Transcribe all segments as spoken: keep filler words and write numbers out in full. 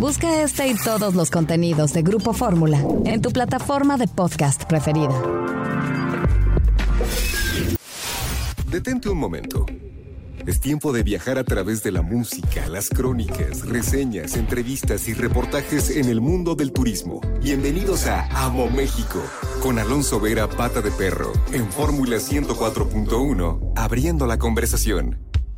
Busca este y todos los contenidos de Grupo Fórmula en tu plataforma de podcast preferida. Detente un momento. Es tiempo de viajar a través de la música, las crónicas, reseñas, entrevistas y reportajes en el mundo del turismo. Bienvenidos a Amo México, con Alonso Vera Pata de Perro, en Fórmula ciento cuatro punto uno, abriendo la conversación.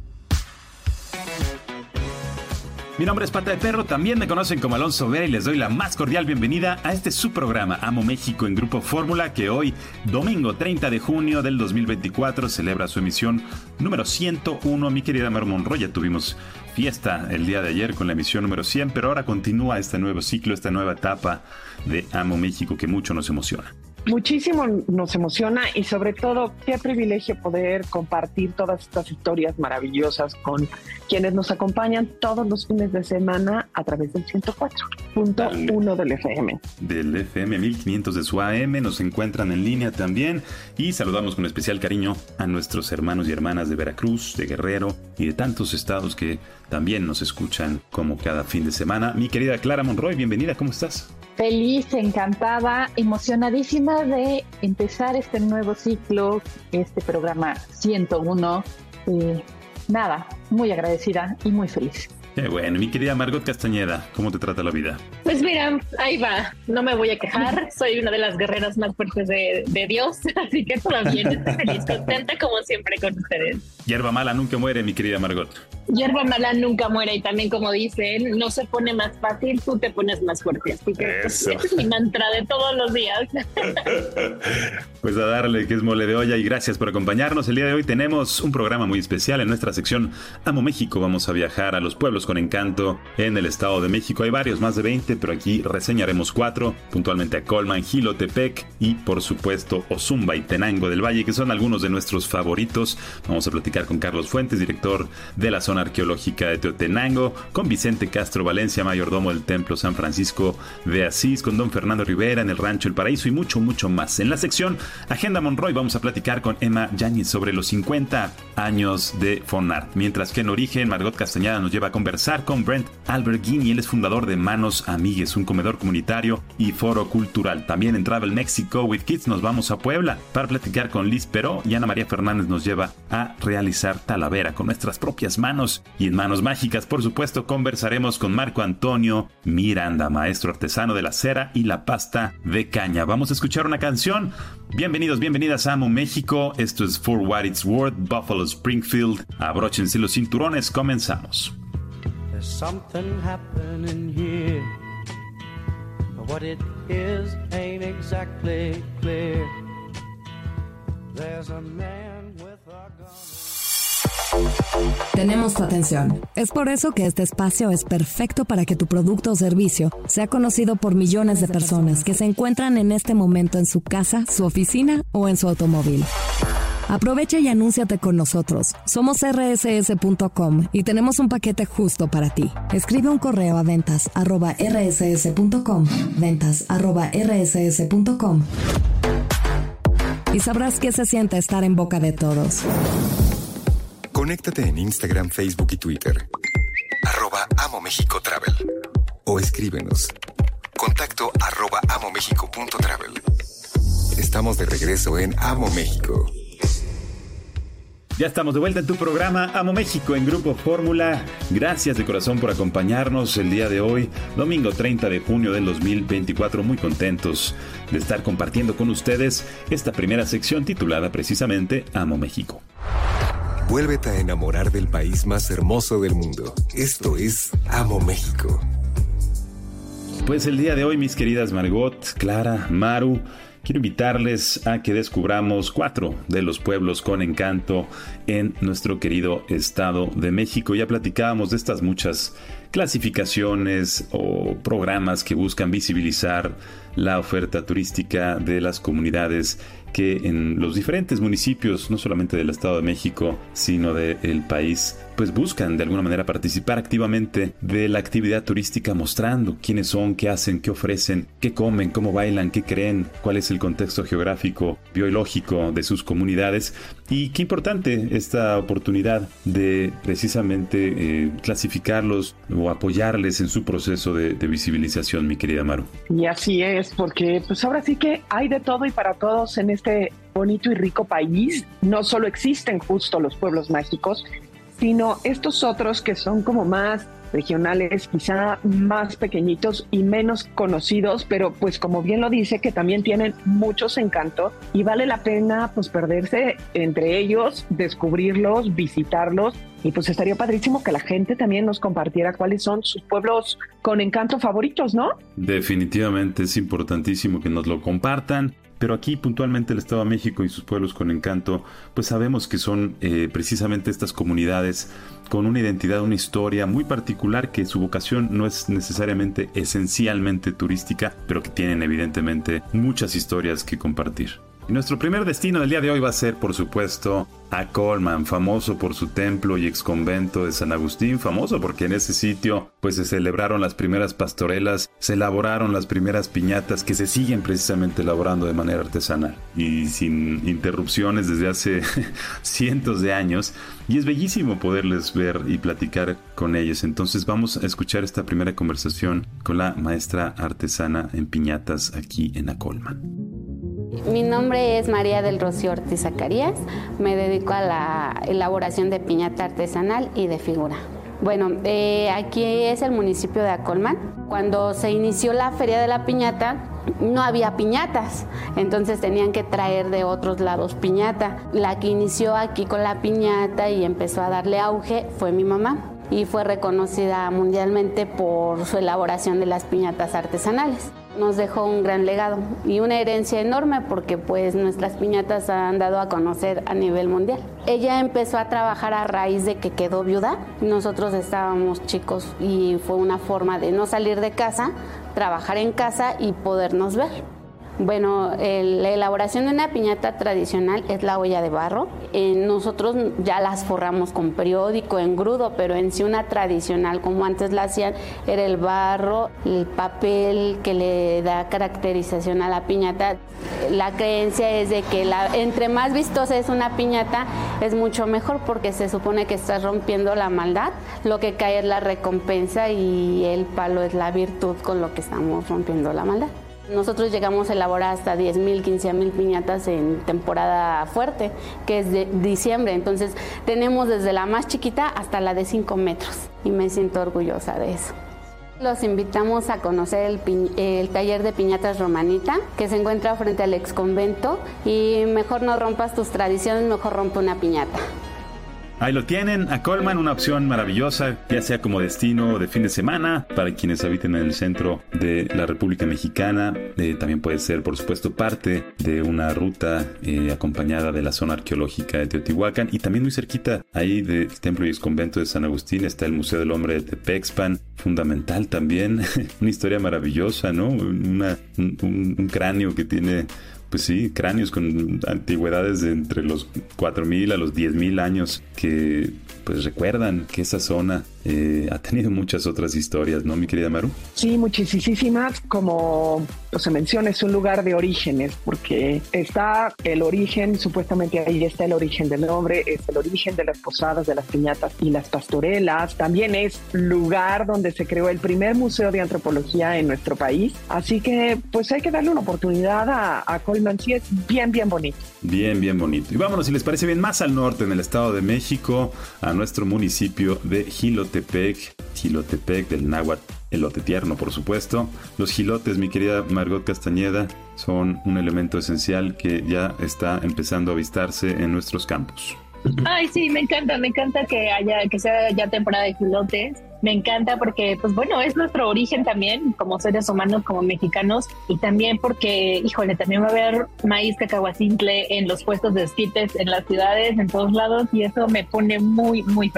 Mi nombre es Pata de Perro, también me conocen como Alonso Vera y les doy la más cordial bienvenida a este su programa Amo México en Grupo Fórmula, que hoy, domingo treinta de junio del dos mil veinticuatro, celebra su emisión número ciento uno. Mi querida Mar Monroy, ya tuvimos fiesta el día de ayer con la emisión número cien, pero ahora continúa este nuevo ciclo, esta nueva etapa de Amo México que mucho nos emociona. Muchísimo nos emociona y sobre todo qué privilegio poder compartir todas estas historias maravillosas con quienes nos acompañan todos los fines de semana a través del ciento cuatro punto uno del F M. Del F M mil quinientos de su A M, nos encuentran en línea también y saludamos con especial cariño a nuestros hermanos y hermanas de Veracruz, de Guerrero y de tantos estados que también nos escuchan como cada fin de semana. Mi querida Clara Monroy, bienvenida, ¿cómo estás? Feliz, encantada, emocionadísima de empezar este nuevo ciclo, este programa ciento uno. Eh, nada, muy agradecida y muy feliz. Qué bueno. Mi querida Margot Castañeda, ¿cómo te trata la vida? Pues mira, ahí va, no me voy a quejar, soy una de las guerreras más fuertes de, de Dios, así que todo bien, estoy feliz, contenta como siempre con ustedes. Hierba mala nunca muere, mi querida Margot. Hierba mala nunca muere y también, como dicen, no se pone más fácil, tú te pones más fuerte, así que ese es mi mantra de todos los días. Pues a darle, que es mole de olla, y gracias por acompañarnos. El día de hoy tenemos un programa muy especial en nuestra sección Amo México. Vamos a viajar a los pueblos con encanto en el Estado de México. Hay varios, más de veinte, pero aquí reseñaremos cuatro, puntualmente a Colman, Jilotepec y por supuesto Ozumba y Tenango del Valle, que son algunos de nuestros favoritos. Vamos a platicar con Carlos Fuentes, director de la zona arqueológica de Teotenango, con Vicente Castro Valencia, mayordomo del Templo San Francisco de Asís, con don Fernando Rivera en el Rancho El Paraíso y mucho, mucho más. En la sección Agenda Monroy vamos a platicar con Emma Yáñez sobre los cincuenta años de Fonart, mientras que en Origen Margot Castañeda nos lleva a conversar con Brent Alberghini. Él es fundador de Manos Amigues, un comedor comunitario y foro cultural. También en Travel Mexico with Kids nos vamos a Puebla para platicar con Liz Peró, y Ana María Fernández nos lleva a realizar Talavera con nuestras propias manos. Y en Manos Mágicas, por supuesto, conversaremos con Marco Antonio Miranda, maestro artesano de la cera y la pasta de caña. Vamos a escuchar una canción. Bienvenidos, bienvenidas a Amo México. Esto es For What It's Worth, Buffalo Springfield. Abróchense los cinturones, comenzamos. There's something happening here, but what it is ain't exactly clear. There's a man with a gun. Tenemos tu atención. Es por eso que este espacio es perfecto para que tu producto o servicio sea conocido por millones de personas que se encuentran en este momento en su casa, su oficina o en su automóvil. Aprovecha y anúnciate con nosotros. Somos erre ese ese punto com y tenemos un paquete justo para ti. Escribe un correo a ventas arroba erre ese ese punto com, ventas arroba erre ese ese punto com, y sabrás qué se siente estar en boca de todos. Conéctate en Instagram, Facebook y Twitter. Arroba Amo México Travel. O escríbenos. Contacto arroba amomexico punto travel. Estamos de regreso en Amo México. Ya estamos de vuelta en tu programa Amo México en Grupo Fórmula. Gracias de corazón por acompañarnos el día de hoy, domingo treinta de junio del dos mil veinticuatro. Muy contentos de estar compartiendo con ustedes esta primera sección titulada precisamente Amo México. Vuélvete a enamorar del país más hermoso del mundo. Esto es Amo México. Pues el día de hoy, mis queridas Margot, Clara, Maru, quiero invitarles a que descubramos cuatro de los pueblos con encanto en nuestro querido Estado de México. Ya platicábamos de estas muchas clasificaciones o programas que buscan visibilizar la oferta turística de las comunidades que en los diferentes municipios, no solamente del Estado de México, sino del país, pues buscan de alguna manera participar activamente de la actividad turística, mostrando quiénes son, qué hacen, qué ofrecen, qué comen, cómo bailan, qué creen, cuál es el contexto geográfico, biológico de sus comunidades. Y qué importante esta oportunidad de precisamente eh, clasificarlos o apoyarles en su proceso de, de visibilización, mi querida Maru. Y así es, porque pues ahora sí que hay de todo y para todos en este bonito y rico país. No solo existen justo los pueblos mágicos, sino estos otros que son como más regionales, quizá más pequeñitos y menos conocidos, pero pues como bien lo dice, que también tienen muchos encantos y vale la pena pues perderse entre ellos, descubrirlos, visitarlos, y pues estaría padrísimo que la gente también nos compartiera cuáles son sus pueblos con encanto favoritos, ¿no? Definitivamente es importantísimo que nos lo compartan. Pero aquí puntualmente el Estado de México y sus pueblos con encanto, pues sabemos que son eh, precisamente estas comunidades con una identidad, una historia muy particular, que su vocación no es necesariamente esencialmente turística, pero que tienen evidentemente muchas historias que compartir. Y nuestro primer destino del día de hoy va a ser, por supuesto, Acolman, famoso por su templo y exconvento de San Agustín, famoso porque en ese sitio pues se celebraron las primeras pastorelas, se elaboraron las primeras piñatas que se siguen precisamente elaborando de manera artesanal y sin interrupciones desde hace cientos de años, y es bellísimo poderles ver y platicar con ellos. Entonces vamos a escuchar esta primera conversación con la maestra artesana en piñatas aquí en Acolman. Mi nombre es María del Rocío Ortiz Zacarías, me dedico a la elaboración de piñata artesanal y de figura. Bueno, eh, aquí es el municipio de Acolman. Cuando se inició la Feria de la Piñata, no había piñatas, entonces tenían que traer de otros lados piñata. La que inició aquí con la piñata y empezó a darle auge fue mi mamá, y fue reconocida mundialmente por su elaboración de las piñatas artesanales. Nos dejó un gran legado y una herencia enorme, porque pues nuestras piñatas han dado a conocer a nivel mundial. Ella empezó a trabajar a raíz de que quedó viuda. Nosotros estábamos chicos y fue una forma de no salir de casa, trabajar en casa y podernos ver. Bueno, el, la elaboración de una piñata tradicional es la olla de barro. Eh, nosotros ya las forramos con periódico, engrudo, pero en sí una tradicional, como antes la hacían, era el barro, el papel que le da caracterización a la piñata. La creencia es de que la, entre más vistosa es una piñata, es mucho mejor, porque se supone que estás rompiendo la maldad, lo que cae es la recompensa y el palo es la virtud con lo que estamos rompiendo la maldad. Nosotros llegamos a elaborar hasta diez mil, quince mil piñatas en temporada fuerte, que es de diciembre. Entonces tenemos desde la más chiquita hasta la de cinco metros y me siento orgullosa de eso. Los invitamos a conocer el, pi- el taller de piñatas Romanita, que se encuentra frente al exconvento, y mejor no rompas tus tradiciones, mejor rompe una piñata. Ahí lo tienen, Acolman, una opción maravillosa, ya sea como destino de fin de semana para quienes habiten en el centro de la República Mexicana. Eh, también puede ser, por supuesto, parte de una ruta eh, acompañada de la zona arqueológica de Teotihuacán, y también muy cerquita ahí del templo y exconvento de San Agustín está el Museo del Hombre de Tepexpan, fundamental también, una historia maravillosa, ¿no? Una, un, un cráneo que tiene... Pues sí, cráneos con antigüedades de entre los cuatro mil a los diez mil años, que pues recuerdan que esa zona eh, ha tenido muchas otras historias, ¿no, mi querida Maru? Sí, muchísimas, como pues, se menciona, es un lugar de orígenes, porque está el origen, supuestamente ahí está el origen del nombre, es el origen de las posadas, de las piñatas y las pastorelas. También es lugar donde se creó el primer museo de antropología en nuestro país, así que pues hay que darle una oportunidad a, a Acolman. Sí, es bien, bien bonito. Bien, bien bonito. Y vámonos, si les parece bien, más al norte, en el Estado de México, a nuestro municipio de Jilotepec, Jilotepec del náhuatl, elote tierno, por supuesto. Los jilotes, mi querida Margot Castañeda, son un elemento esencial que ya está empezando a avistarse en nuestros campos. Ay, sí, me encanta, me encanta que haya, que sea ya temporada de jilotes. Me encanta porque, pues bueno, es nuestro origen también como seres humanos, como mexicanos, y también porque, híjole, también va a haber maíz cacahuacintle en los puestos de esquites en las ciudades, en todos lados, y eso me pone muy, muy feliz.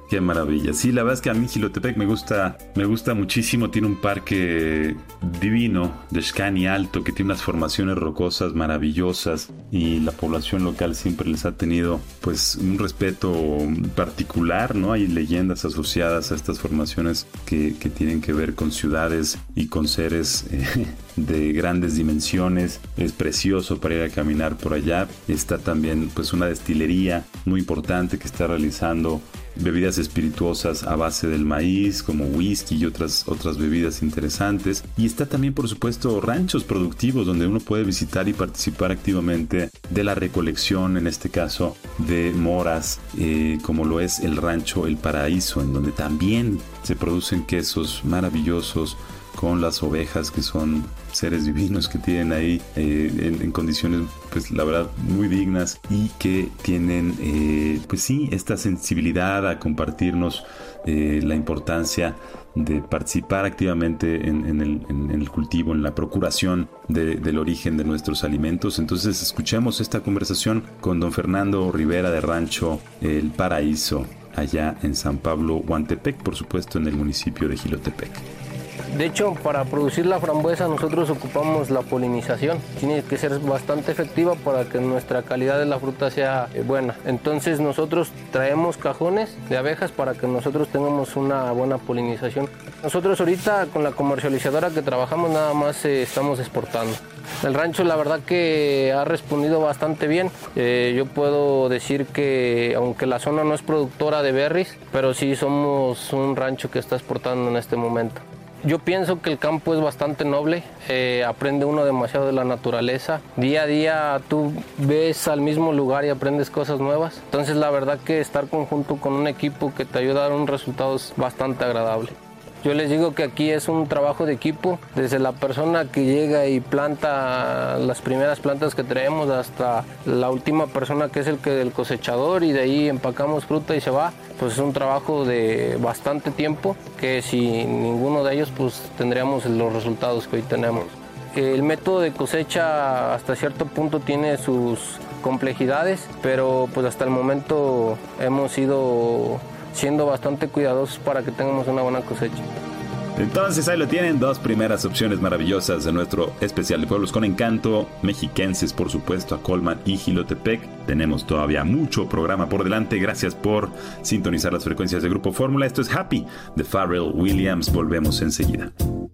Qué maravilla. Sí, la verdad es que a mí Jilotepec me gusta, me gusta muchísimo. Tiene un parque divino de Xcani Alto que tiene unas formaciones rocosas maravillosas y la población local siempre les ha tenido pues un respeto particular, ¿no? Hay leyendas asociadas a estas formaciones que, que tienen que ver con ciudades y con seres eh, de grandes dimensiones. Es precioso para ir a caminar por allá. Está también pues una destilería muy importante que está realizando bebidas espirituosas a base del maíz como whisky y otras, otras bebidas interesantes, y está también por supuesto ranchos productivos donde uno puede visitar y participar activamente de la recolección, en este caso de moras, eh, como lo es el rancho El Paraíso, en donde también se producen quesos maravillosos con las ovejas, que son seres divinos que tienen ahí eh, en, en condiciones pues la verdad muy dignas, y que tienen eh, pues sí esta sensibilidad a compartirnos eh, la importancia de participar activamente en, en, el, en, en el cultivo, en la procuración de, del origen de nuestros alimentos. Entonces escuchemos esta conversación con don Fernando Rivera de Rancho El Paraíso, allá en San Pablo Huantepec, por supuesto en el municipio de Jilotepec. De hecho, para producir la frambuesa nosotros ocupamos la polinización. Tiene que ser bastante efectiva para que nuestra calidad de la fruta sea buena. Entonces nosotros traemos cajones de abejas para que nosotros tengamos una buena polinización. Nosotros ahorita con la comercializadora que trabajamos nada más eh, estamos exportando. El rancho la verdad que ha respondido bastante bien. Eh, yo puedo decir que aunque la zona no es productora de berries, pero sí somos un rancho que está exportando en este momento. Yo pienso que el campo es bastante noble, eh, aprende uno demasiado de la naturaleza. Día a día tú ves al mismo lugar y aprendes cosas nuevas. Entonces la verdad que estar conjunto con un equipo que te ayuda a dar un resultado es bastante agradable. Yo les digo que aquí es un trabajo de equipo, desde la persona que llega y planta las primeras plantas que traemos hasta la última persona que es el que el cosechador, y de ahí empacamos fruta y se va. Pues es un trabajo de bastante tiempo que sin ninguno de ellos pues tendríamos los resultados que hoy tenemos. El método de cosecha hasta cierto punto tiene sus complejidades, pero pues hasta el momento hemos ido siendo bastante cuidadosos para que tengamos una buena cosecha. Entonces ahí lo tienen, dos primeras opciones maravillosas de nuestro especial de pueblos con encanto, mexiquenses por supuesto, Acolman y Jilotepec. Tenemos todavía mucho programa por delante. Gracias por sintonizar las frecuencias de Grupo Fórmula. Esto es Happy de Pharrell Williams. Volvemos enseguida.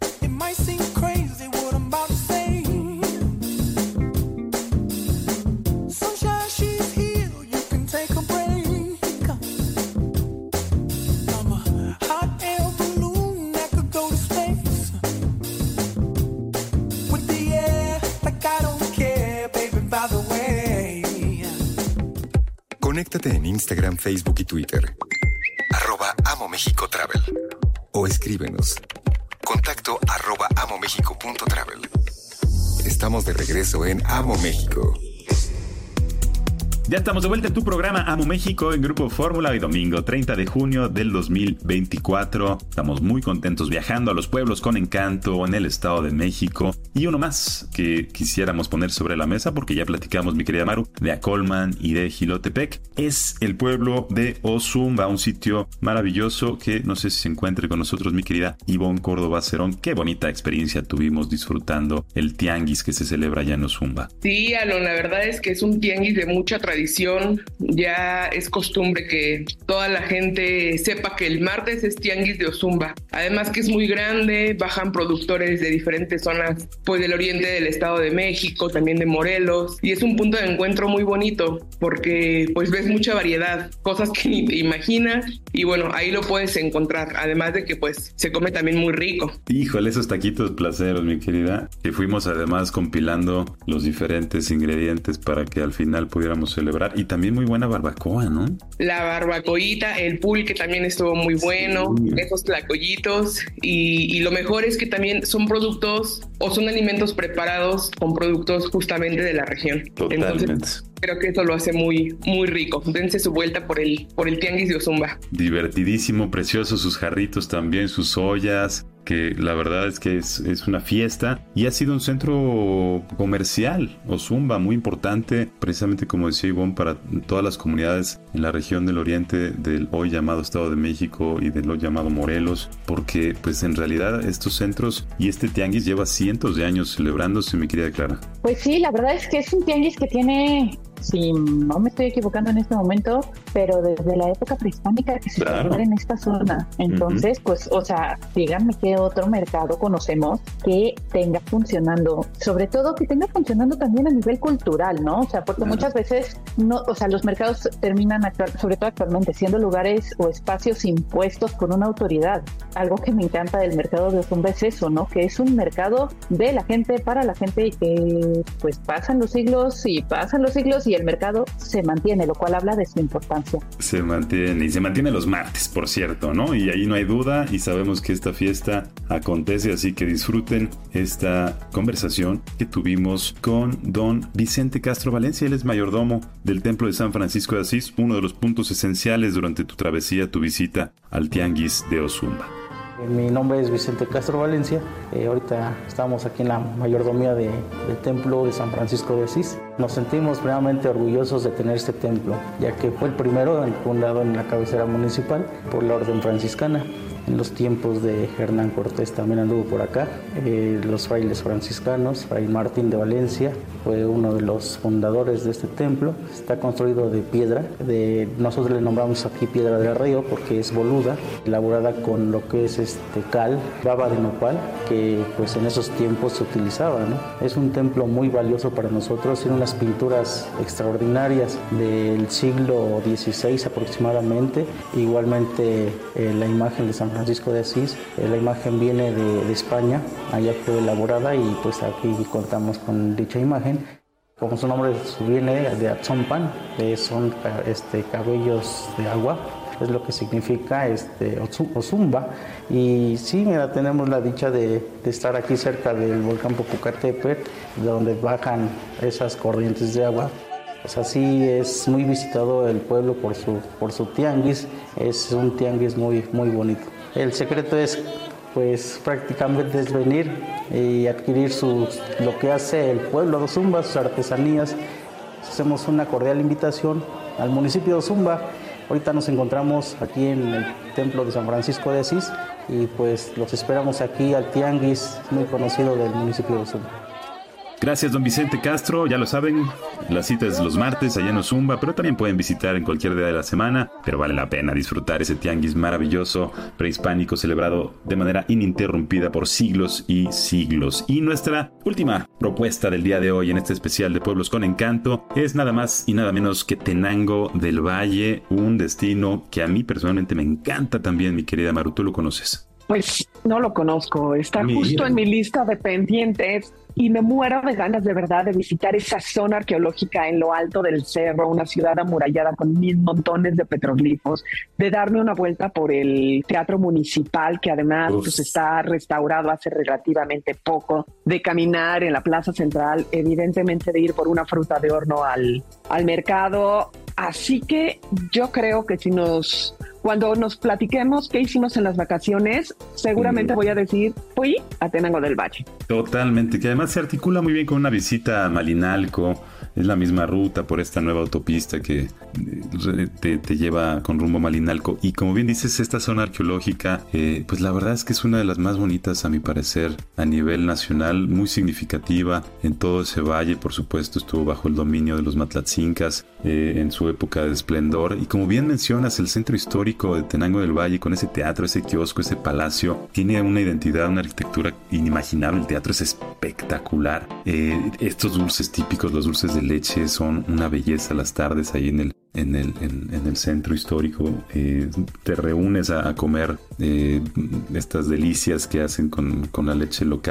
Conéctate en Instagram, Facebook y Twitter. Arroba Amo México Travel. O escríbenos. Contacto arroba amomexico punto travel. Estamos de regreso en Amo México. Ya estamos de vuelta en tu programa Amo México en Grupo Fórmula. Hoy domingo treinta de junio del dos mil veinticuatro. Estamos muy contentos viajando a los pueblos con encanto en el Estado de México. Y uno más que quisiéramos poner sobre la mesa, porque ya platicamos, mi querida Maru, de Acolman y de Jilotepec, es el pueblo de Ozumba, un sitio maravilloso que no sé si se encuentre con nosotros mi querida Ivonne Córdoba Cerón. Qué bonita experiencia tuvimos disfrutando el tianguis que se celebra allá en Ozumba. Sí, Alon, la verdad es que es un tianguis de mucha tradición. Ya es costumbre que toda la gente sepa que el martes es tianguis de Ozumba. Además que es muy grande, bajan productores de diferentes zonas, pues del oriente del Estado de México, también de Morelos, y es un punto de encuentro muy bonito porque pues ves mucha variedad, cosas que ni te imaginas, y bueno, ahí lo puedes encontrar, además de que pues se come también muy rico. Híjole, esos taquitos placeros, mi querida, que fuimos además compilando los diferentes ingredientes para que al final pudiéramos celebrar. Y también muy buena barbacoa, ¿no? La barbacoita, el pulque también estuvo muy bueno, sí. Esos tlacoyitos, y, y lo mejor es que también son productos o son alimentos preparados con productos justamente de la región. Totalmente. Entonces, creo que eso lo hace muy, muy rico. Dense su vuelta por el, por el tianguis de Ozumba. Divertidísimo, precioso, sus jarritos también, sus ollas. que la verdad es que es, es una fiesta y ha sido un centro comercial, Ozumba, muy importante, precisamente como decía Ivonne, para todas las comunidades en la región del oriente del hoy llamado Estado de México y del hoy llamado Morelos, porque pues en realidad estos centros y este tianguis lleva cientos de años celebrándose, mi querida Clara. Pues sí, la verdad es que es un tianguis que tiene, si no me estoy equivocando en este momento, pero desde la época prehispánica que se Claro. celebra en esta zona. Entonces, uh-huh. pues, o sea, díganme qué otro mercado conocemos que tenga funcionando, sobre todo que tenga funcionando también a nivel cultural, ¿no? O sea, porque uh-huh. muchas veces, no, o sea, los mercados terminan, actual, sobre todo actualmente, siendo lugares o espacios impuestos por una autoridad. Algo que me encanta del mercado de Ozumba es eso, ¿no? Que es un mercado de la gente, para la gente, y que pues pasan los siglos y pasan los siglos y el mercado se mantiene, lo cual habla de su importancia. Se mantiene, y se mantiene los martes, por cierto, ¿no? Y ahí no hay duda, y sabemos que esta fiesta acontece, así que disfruten esta conversación que tuvimos con don Vicente Castro Valencia. Él es mayordomo del Templo de San Francisco de Asís, uno de los puntos esenciales durante tu travesía, tu visita al Tianguis de Ozumba. Mi nombre es Vicente Castro Valencia. Eh, ahorita estamos aquí en la mayordomía de, del Templo de San Francisco de Asís. Nos sentimos realmente orgullosos de tener este templo, ya que fue el primero fundado en la cabecera municipal por la Orden Franciscana. En los tiempos de Hernán Cortés también anduvo por acá. Eh, los frailes franciscanos, Fray Martín de Valencia, fue uno de los fundadores de este templo. Está construido de piedra. De, nosotros le nombramos aquí piedra del río porque es boluda, elaborada con lo que es este cal, baba de nopal, que pues en esos tiempos se utilizaba, ¿no? Es un templo muy valioso para nosotros. Tiene unas pinturas extraordinarias del siglo dieciséis aproximadamente. Igualmente eh, la imagen de San Francisco de Asís, eh, la imagen viene de, de España, allá fue elaborada y pues aquí contamos con dicha imagen. Como su nombre viene de Atzompan, eh, son este, cabellos de agua, es lo que significa este, Ozumba. Y sí, mira, tenemos la dicha de, de estar aquí cerca del volcán Popocatépetl, donde bajan esas corrientes de agua. Pues así es muy visitado el pueblo por su, por su tianguis, es un tianguis muy, muy bonito. El secreto es, pues, prácticamente es venir y adquirir sus, lo que hace el pueblo de Ozumba, sus artesanías. Hacemos una cordial invitación al municipio de Ozumba. Ahorita nos encontramos aquí en el Templo de San Francisco de Asís y pues los esperamos aquí al tianguis muy conocido del municipio de Ozumba. Gracias, don Vicente Castro. Ya lo saben, la cita es los martes allá en Ozumba, pero también pueden visitar en cualquier día de la semana. Pero vale la pena disfrutar ese tianguis maravilloso, prehispánico, celebrado de manera ininterrumpida por siglos y siglos. Y nuestra última propuesta del día de hoy en este especial de Pueblos con Encanto es nada más y nada menos que Tenango del Valle, un destino que a mí personalmente me encanta también, mi querida Maru. ¿Tú lo conoces? Pues no lo conozco, está Mira. justo en mi lista de pendientes y me muero de ganas de verdad de visitar esa zona arqueológica en lo alto del cerro, una ciudad amurallada con mil montones de petroglifos, de darme una vuelta por el teatro municipal que además pues, está restaurado hace relativamente poco, de caminar en la plaza central, evidentemente de ir por una fruta de horno al, al mercado. Así que yo creo que si nos... Cuando nos platiquemos qué hicimos en las vacaciones, seguramente voy a decir, fui a Tenango del Valle. Totalmente, que además se articula muy bien con una visita a Malinalco. Es la misma ruta por esta nueva autopista que te, te lleva con rumbo a Malinalco. Y como bien dices, esta zona arqueológica, eh, pues la verdad es que es una de las más bonitas a mi parecer a nivel nacional, muy significativa en todo ese valle. Por supuesto estuvo bajo el dominio de los Matlatzincas eh, en su época de esplendor. Y como bien mencionas, el centro histórico de Tenango del Valle con ese teatro, ese kiosco, ese palacio, tiene una identidad, una arquitectura inimaginable. El teatro es espectacular. Eh, estos dulces típicos, los dulces de leche, son una belleza las tardes ahí en el en el, en, en el centro histórico. Eh, te reúnes a, a comer eh, estas delicias que hacen con, con la leche local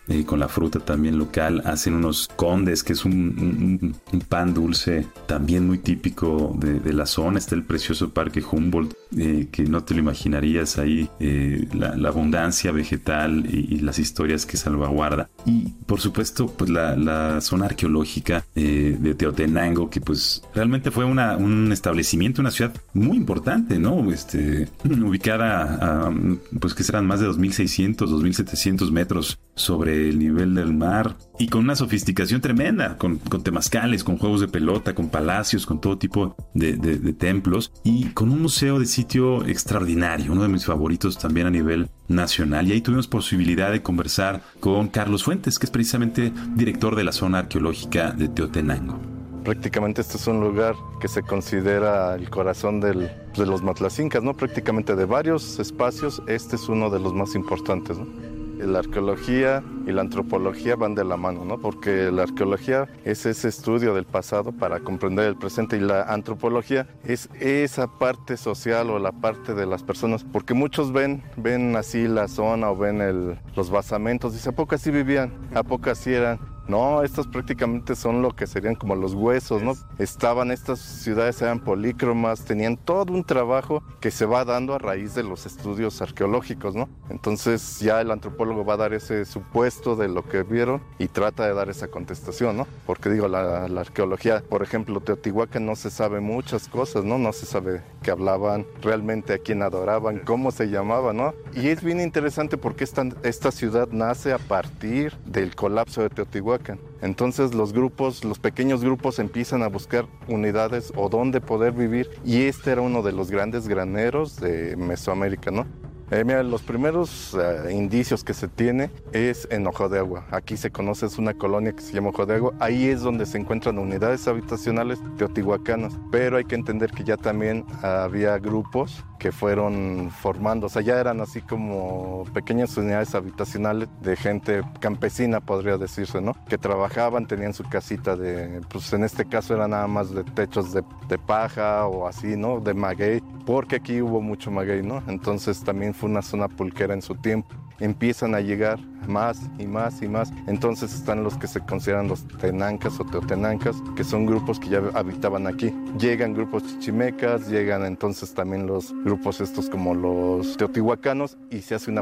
eh, con la fruta también local. Hacen unos condes, que es un, un, un pan dulce también muy típico de, de la zona. Está el precioso Parque Humboldt, eh, que no te lo imaginarías ahí, eh, la, la abundancia vegetal y, y las historias que salvaguarda. Y por supuesto, pues la, la zona arqueológica eh, de Teotenango, que pues realmente fue una, un establecimiento, una ciudad muy importante, ¿no? Este, ubicada a, pues que serán más de dos mil seiscientos, dos mil setecientos metros sobre el nivel del mar, y con una sofisticación tremenda, con, con temazcales, con juegos de pelota, con palacios, con todo tipo de, de, de templos, y con un museo de sitio extraordinario, uno de mis favoritos también a nivel nacional. Y ahí tuvimos posibilidad de conversar con Carlos Fuentes, que es precisamente director de la zona arqueológica de Teotenango. Prácticamente este es un lugar que se considera el corazón del, de los matlacincas, ¿no? Prácticamente de varios espacios, este es uno de los más importantes, ¿no? La arqueología y la antropología van de la mano, ¿no? Porque la arqueología es ese estudio del pasado para comprender el presente, y la antropología es esa parte social o la parte de las personas, porque muchos ven, ven así la zona o ven el, los basamentos, y dicen, ¿a poco así vivían? ¿A poco así eran? No, estos prácticamente son lo que serían como los huesos, ¿no? Estaban, estas ciudades eran polícromas, tenían todo un trabajo que se va dando a raíz de los estudios arqueológicos, ¿no? Entonces ya el antropólogo va a dar ese supuesto de lo que vieron y trata de dar esa contestación, ¿no? Porque digo, la, la arqueología, por ejemplo, Teotihuacán no se sabe muchas cosas, ¿no? No se sabe qué hablaban, realmente a quién adoraban, cómo se llamaba, ¿no? Y es bien interesante porque esta, esta ciudad nace a partir del colapso de Teotihuacán. Entonces los grupos, los pequeños grupos empiezan a buscar unidades o dónde poder vivir, y este era uno de los grandes graneros de Mesoamérica, ¿no? Eh, mira, los primeros uh, indicios que se tiene es en Ojo de Agua. Aquí se conoce, es una colonia que se llama Ojo de Agua. Ahí es donde se encuentran unidades habitacionales teotihuacanas. Pero hay que entender que ya también había grupos que fueron formando, o sea, ya eran así como pequeñas unidades habitacionales de gente campesina, podría decirse, ¿no? Que trabajaban, tenían su casita de, pues en este caso era nada más de techos de, de paja o así, ¿no? De maguey, porque aquí hubo mucho maguey, ¿no? Entonces también fue una zona pulquera en su tiempo. Empiezan a llegar más y más y más. Entonces están los que se consideran los tenancas o teotenancas, que son grupos que ya habitaban aquí. Llegan grupos chichimecas, llegan entonces también los grupos estos como los teotihuacanos, y se hace una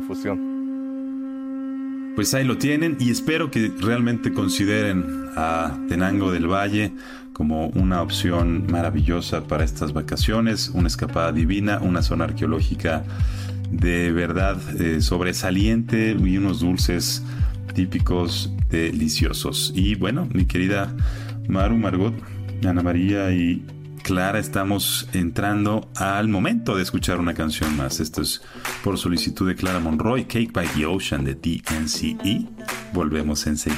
fusión. Pues ahí lo tienen, y espero que realmente consideren a Tenango del Valle como una opción maravillosa para estas vacaciones, una escapada divina, una zona arqueológica de verdad eh, sobresaliente, y unos dulces típicos deliciosos. Y bueno, mi querida Maru, Margot, Ana María y Clara, estamos entrando al momento de escuchar una canción más. Esto es por solicitud de Clara Monroy, Cake by the Ocean de D N C E. Volvemos enseguida.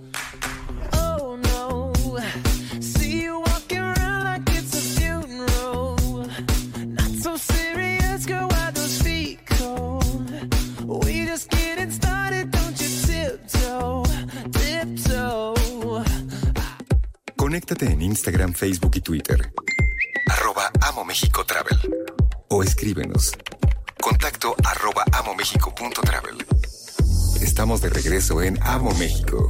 Conéctate en Instagram, Facebook y Twitter. Arroba Amo México Travel. O escríbenos. Contacto arroba amomexico.travel. Estamos de regreso en Amo México.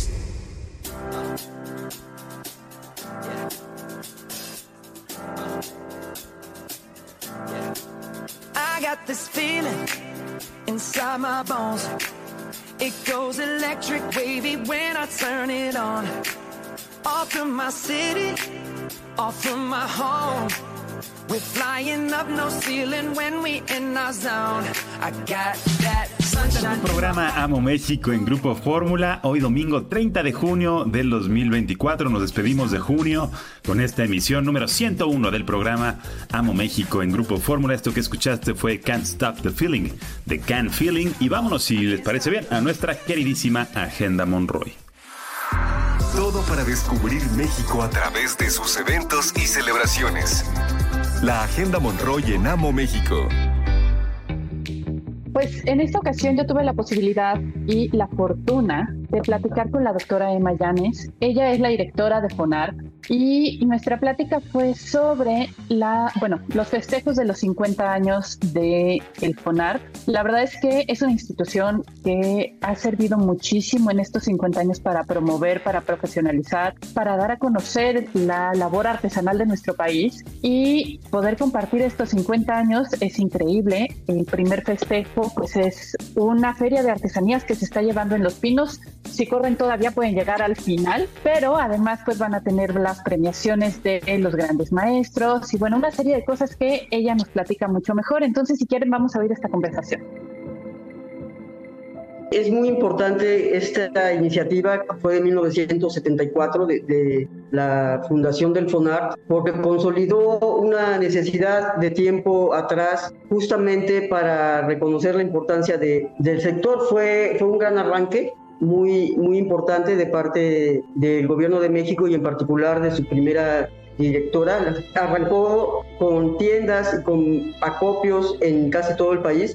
I got this feeling inside my bones. It goes electric wavy when I turn it on. Off from my city, off from my home. We're flying up no ceiling when we in our zone. I got that sunshine. Un programa Amo México en Grupo Fórmula. Hoy domingo treinta de junio del dos mil veinticuatro. Nos despedimos de junio con esta emisión número ciento uno del programa Amo México en Grupo Fórmula. Esto que escuchaste fue Can't Stop the Feeling de Can Feeling. Y vámonos, si les parece bien, a nuestra queridísima Agenda Monroy. Todo para descubrir México a través de sus eventos y celebraciones. La Agenda Monroy en Amo México. Pues en esta ocasión yo tuve la posibilidad y la fortuna de platicar con la doctora Emma Llanes. Ella es la directora de FONARP, Y nuestra plática fue sobre la, bueno, los festejos de los cincuenta años de el FONART. La verdad es que es una institución que ha servido muchísimo en estos cincuenta años para promover, para profesionalizar, para dar a conocer la labor artesanal de nuestro país, y poder compartir estos cincuenta años es increíble. El primer festejo pues es una feria de artesanías que se está llevando en Los Pinos. Si corren todavía pueden llegar al final, pero además pues van a tener las premiaciones de los grandes maestros y bueno, una serie de cosas que ella nos platica mucho mejor. Entonces, si quieren, vamos a oír esta conversación. Es muy importante esta iniciativa, fue de mil novecientos setenta y cuatro, de, de la fundación del FONART, porque consolidó una necesidad de tiempo atrás, justamente para reconocer la importancia de, del sector. Fue, fue un gran arranque, muy, muy importante de parte del Gobierno de México y en particular de su primera directora. Arrancó con tiendas y con acopios en casi todo el país,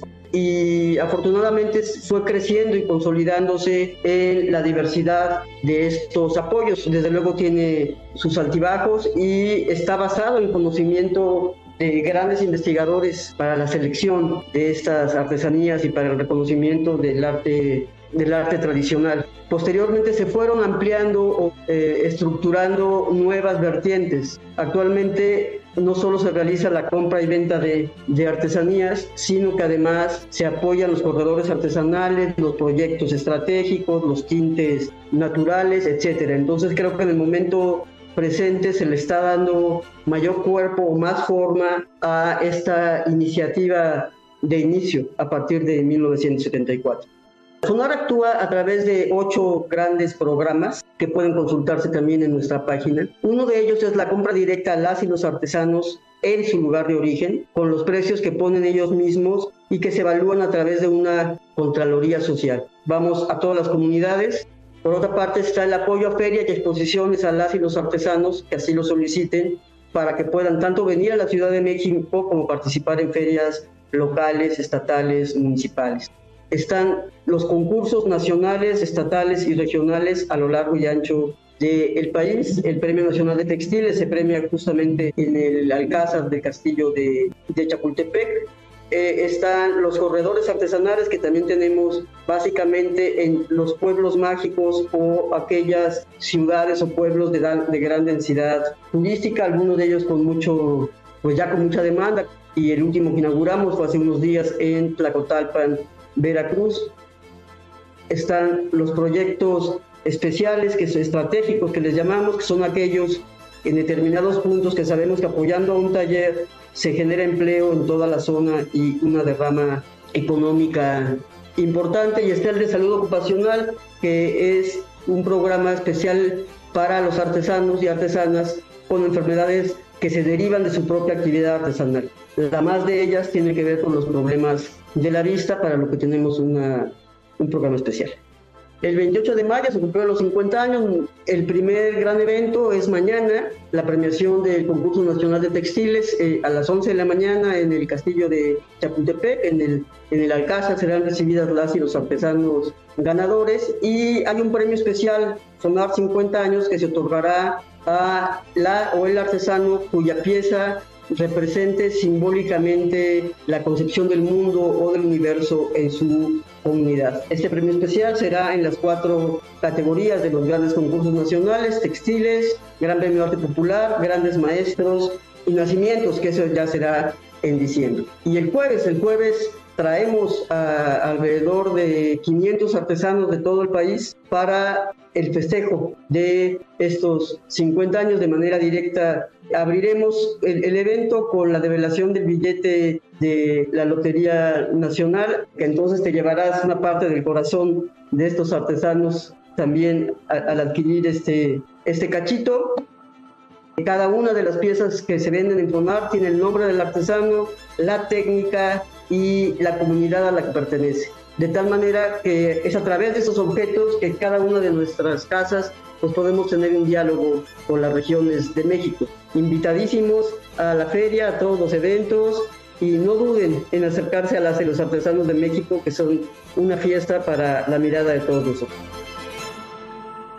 y afortunadamente fue creciendo y consolidándose en la diversidad de estos apoyos. Desde luego tiene sus altibajos y está basado en conocimiento de grandes investigadores para la selección de estas artesanías y para el reconocimiento del arte del arte tradicional. Posteriormente se fueron ampliando, eh, estructurando nuevas vertientes. Actualmente no solo se realiza la compra y venta de, de artesanías, sino que además se apoyan los corredores artesanales, los proyectos estratégicos, los tintes naturales, etcétera. Entonces creo que en el momento presente se le está dando mayor cuerpo o más forma a esta iniciativa de inicio a partir de mil novecientos setenta y cuatro. FONART actúa a través de ocho grandes programas que pueden consultarse también en nuestra página. Uno de ellos es la compra directa a las y los artesanos en su lugar de origen, con los precios que ponen ellos mismos y que se evalúan a través de una contraloría social. Vamos a todas las comunidades. Por otra parte está el apoyo a ferias y exposiciones a las y los artesanos que así lo soliciten, para que puedan tanto venir a la Ciudad de México como participar en ferias locales, estatales, municipales. Están los concursos nacionales, estatales y regionales a lo largo y ancho del país. El Premio Nacional de Textiles se premia justamente en el Alcázar del Castillo de, de Chapultepec. Eh, están los corredores artesanales que también tenemos básicamente en los pueblos mágicos o aquellas ciudades o pueblos de, de gran densidad turística, algunos de ellos con mucho, pues ya con mucha demanda. Y el último que inauguramos fue hace unos días en Tlacotalpan, Veracruz. Están los proyectos especiales, que son estratégicos, que les llamamos, que son aquellos en determinados puntos que sabemos que apoyando a un taller se genera empleo en toda la zona y una derrama económica importante. Y está el de salud ocupacional, que es un programa especial para los artesanos y artesanas con enfermedades que se derivan de su propia actividad artesanal. La más de ellas tiene que ver con los problemas de la vista, para lo que tenemos una, un programa especial. El veintiocho de mayo se cumplieron los cincuenta años. El primer gran evento es mañana, la premiación del Concurso Nacional de Textiles, eh, a las once de la mañana en el Castillo de Chapultepec, en el, en el Alcázar serán recibidas las y los artesanos ganadores, y hay un premio especial, FONART cincuenta años, que se otorgará a la o el artesano cuya pieza represente simbólicamente la concepción del mundo o del universo en su comunidad. Este premio especial será en las cuatro categorías de los grandes concursos nacionales: textiles, Gran Premio de Arte Popular, Grandes Maestros y Nacimientos, que eso ya será en diciembre. Y el jueves, el jueves traemos a alrededor de quinientos artesanos de todo el país para el festejo de estos cincuenta años de manera directa. Abriremos el, el evento con la develación del billete de la Lotería Nacional, que entonces te llevarás una parte del corazón de estos artesanos también a, al adquirir este, este cachito. Cada una de las piezas que se venden en FONART tiene el nombre del artesano, la técnica y la comunidad a la que pertenece. De tal manera que es a través de esos objetos que cada una de nuestras casas pues podemos tener un diálogo con las regiones de México. Invitadísimos a la feria, a todos los eventos, y no duden en acercarse a las de los artesanos de México, que son una fiesta para la mirada de todos nosotros.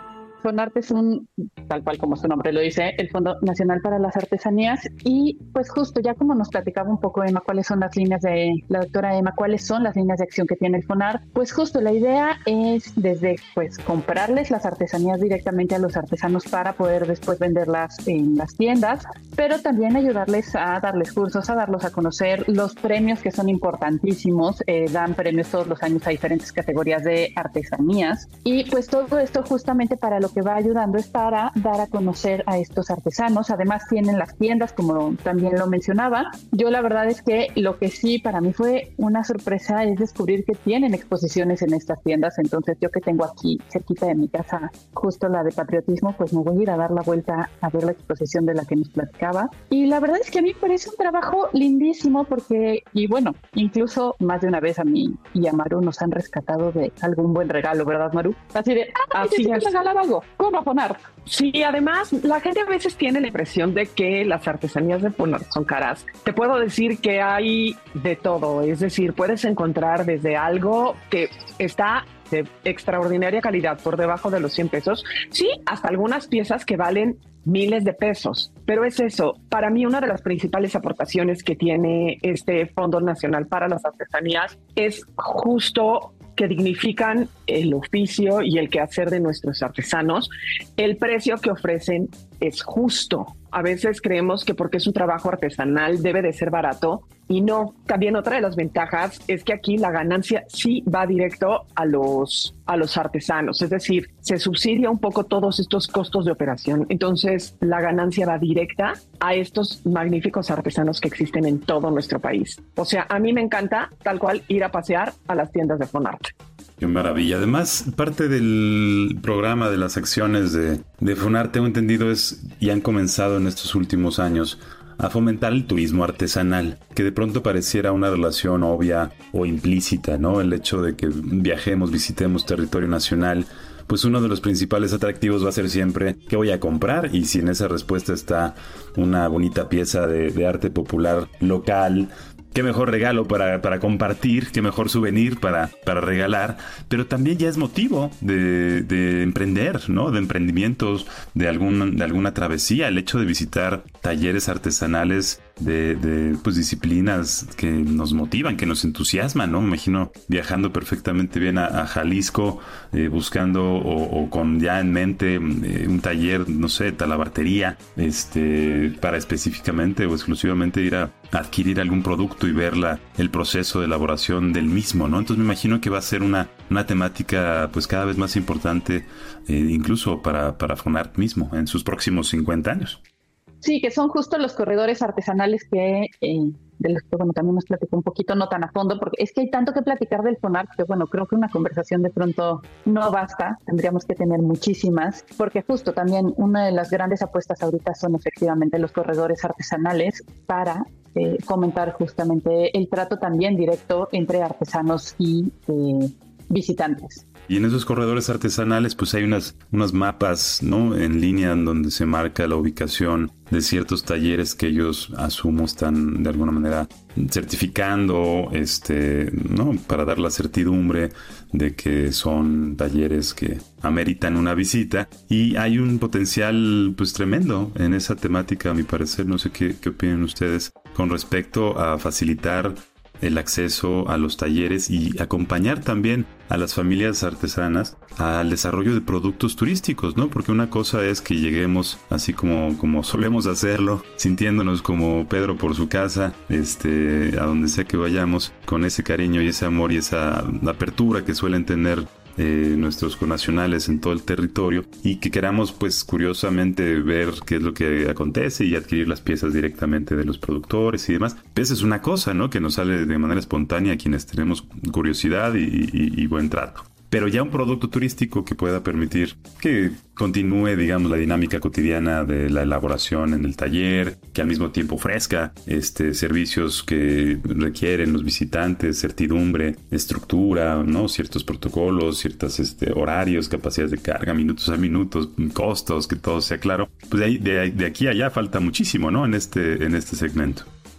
FONART es un, tal cual como su nombre lo dice, el Fondo Nacional para las Artesanías, y pues justo ya como nos platicaba un poco Emma cuáles son las líneas de, la doctora Emma, cuáles son las líneas de acción que tiene el FONART, pues justo la idea es desde pues comprarles las artesanías directamente a los artesanos para poder después venderlas en las tiendas, pero también ayudarles a darles cursos, a darlos a conocer, los premios que son importantísimos, eh, dan premios todos los años a diferentes categorías de artesanías, y pues todo esto justamente para lo que va ayudando es para dar a conocer a estos artesanos. Además tienen las tiendas, como también lo mencionaba. Yo la verdad es que lo que sí para mí fue una sorpresa es descubrir que tienen exposiciones en estas tiendas. Entonces yo que tengo aquí cerquita de mi casa justo la de patriotismo, pues me voy a ir a dar la vuelta a ver la exposición de la que nos platicaba, y la verdad es que a mí me parece un trabajo lindísimo porque, y bueno, incluso más de una vez a mí y a Maru nos han rescatado de algún buen regalo, ¿verdad, Maru? Así de, ah, Así ¿te es. regalar algo? ¿Cómo FONART? Sí, además la gente a veces tiene la impresión de que las artesanías de FONART son caras. Te puedo decir que hay de todo, es decir, puedes encontrar desde algo que está de extraordinaria calidad por debajo de los cien pesos, sí, hasta algunas piezas que valen miles de pesos. Pero es eso, para mí una de las principales aportaciones que tiene este Fondo Nacional para las Artesanías es justo que dignifican el oficio y el quehacer de nuestros artesanos. El precio que ofrecen es justo. A veces creemos que porque es un trabajo artesanal debe de ser barato, y no. También otra de las ventajas es que aquí la ganancia sí va directo a los, a los artesanos, es decir, se subsidia un poco todos estos costos de operación. Entonces la ganancia va directa a estos magníficos artesanos que existen en todo nuestro país. O sea, a mí me encanta tal cual ir a pasear a las tiendas de FONART. Qué maravilla. Además, parte del programa de las acciones de, de FONART, tengo entendido, es, y han comenzado en estos últimos años, a fomentar el turismo artesanal, que de pronto pareciera una relación obvia o implícita, ¿no? El hecho de que viajemos, visitemos territorio nacional, pues uno de los principales atractivos va a ser siempre qué voy a comprar, y si en esa respuesta está una bonita pieza de, de arte popular local, qué mejor regalo para, para compartir, qué mejor souvenir para, para regalar, pero también ya es motivo de, de emprender, ¿no? De emprendimientos, de, algún, de alguna travesía, el hecho de visitar talleres artesanales de, de pues, disciplinas que nos motivan, que nos entusiasman, ¿no? Me imagino viajando perfectamente bien a, a Jalisco, eh, buscando o, o con ya en mente eh, un taller, no sé, talabartería, este, para específicamente o exclusivamente ir a adquirir algún producto y ver la, el proceso de elaboración del mismo, ¿no? Entonces me imagino que va a ser una, una temática pues cada vez más importante, eh, incluso para, para FONART mismo en sus próximos cincuenta años. Sí, que son justo los corredores artesanales que, eh, de los que bueno, también nos platicó un poquito, no tan a fondo, porque es que hay tanto que platicar del FONART que bueno, creo que una conversación de pronto no basta, tendríamos que tener muchísimas, porque justo también una de las grandes apuestas ahorita son efectivamente los corredores artesanales para eh, fomentar justamente el trato también directo entre artesanos y eh, visitantes. Y en esos corredores artesanales pues hay unas, unos mapas, ¿no? En línea en donde se marca la ubicación de ciertos talleres que ellos, asumo, están de alguna manera certificando, este, ¿no? Para dar la certidumbre de que son talleres que ameritan una visita. Y hay un potencial pues tremendo en esa temática, a mi parecer. No sé qué, qué opinan ustedes con respecto a facilitar el acceso a los talleres y acompañar también a las familias artesanas al desarrollo de productos turísticos, ¿no? Porque una cosa es que lleguemos así como, como solemos hacerlo, sintiéndonos como Pedro por su casa, este, a donde sea que vayamos, con ese cariño y ese amor y esa apertura que suelen tener Eh, nuestros connacionales en todo el territorio, y que queramos pues curiosamente ver qué es lo que acontece y adquirir las piezas directamente de los productores y demás. Esa es una cosa, ¿no? Que nos sale de manera espontánea a quienes tenemos curiosidad y, y, y buen trato. Pero ya un producto turístico que pueda permitir que continúe, digamos, la dinámica cotidiana de la elaboración en el taller, que al mismo tiempo ofrezca este, servicios que requieren los visitantes, certidumbre, estructura, ¿no? Ciertos protocolos, ciertos este, horarios, capacidades de carga, minutos a minutos, costos, que todo sea claro. Pues de, ahí, de, de aquí a allá falta muchísimo, ¿no? En este, en este segmento.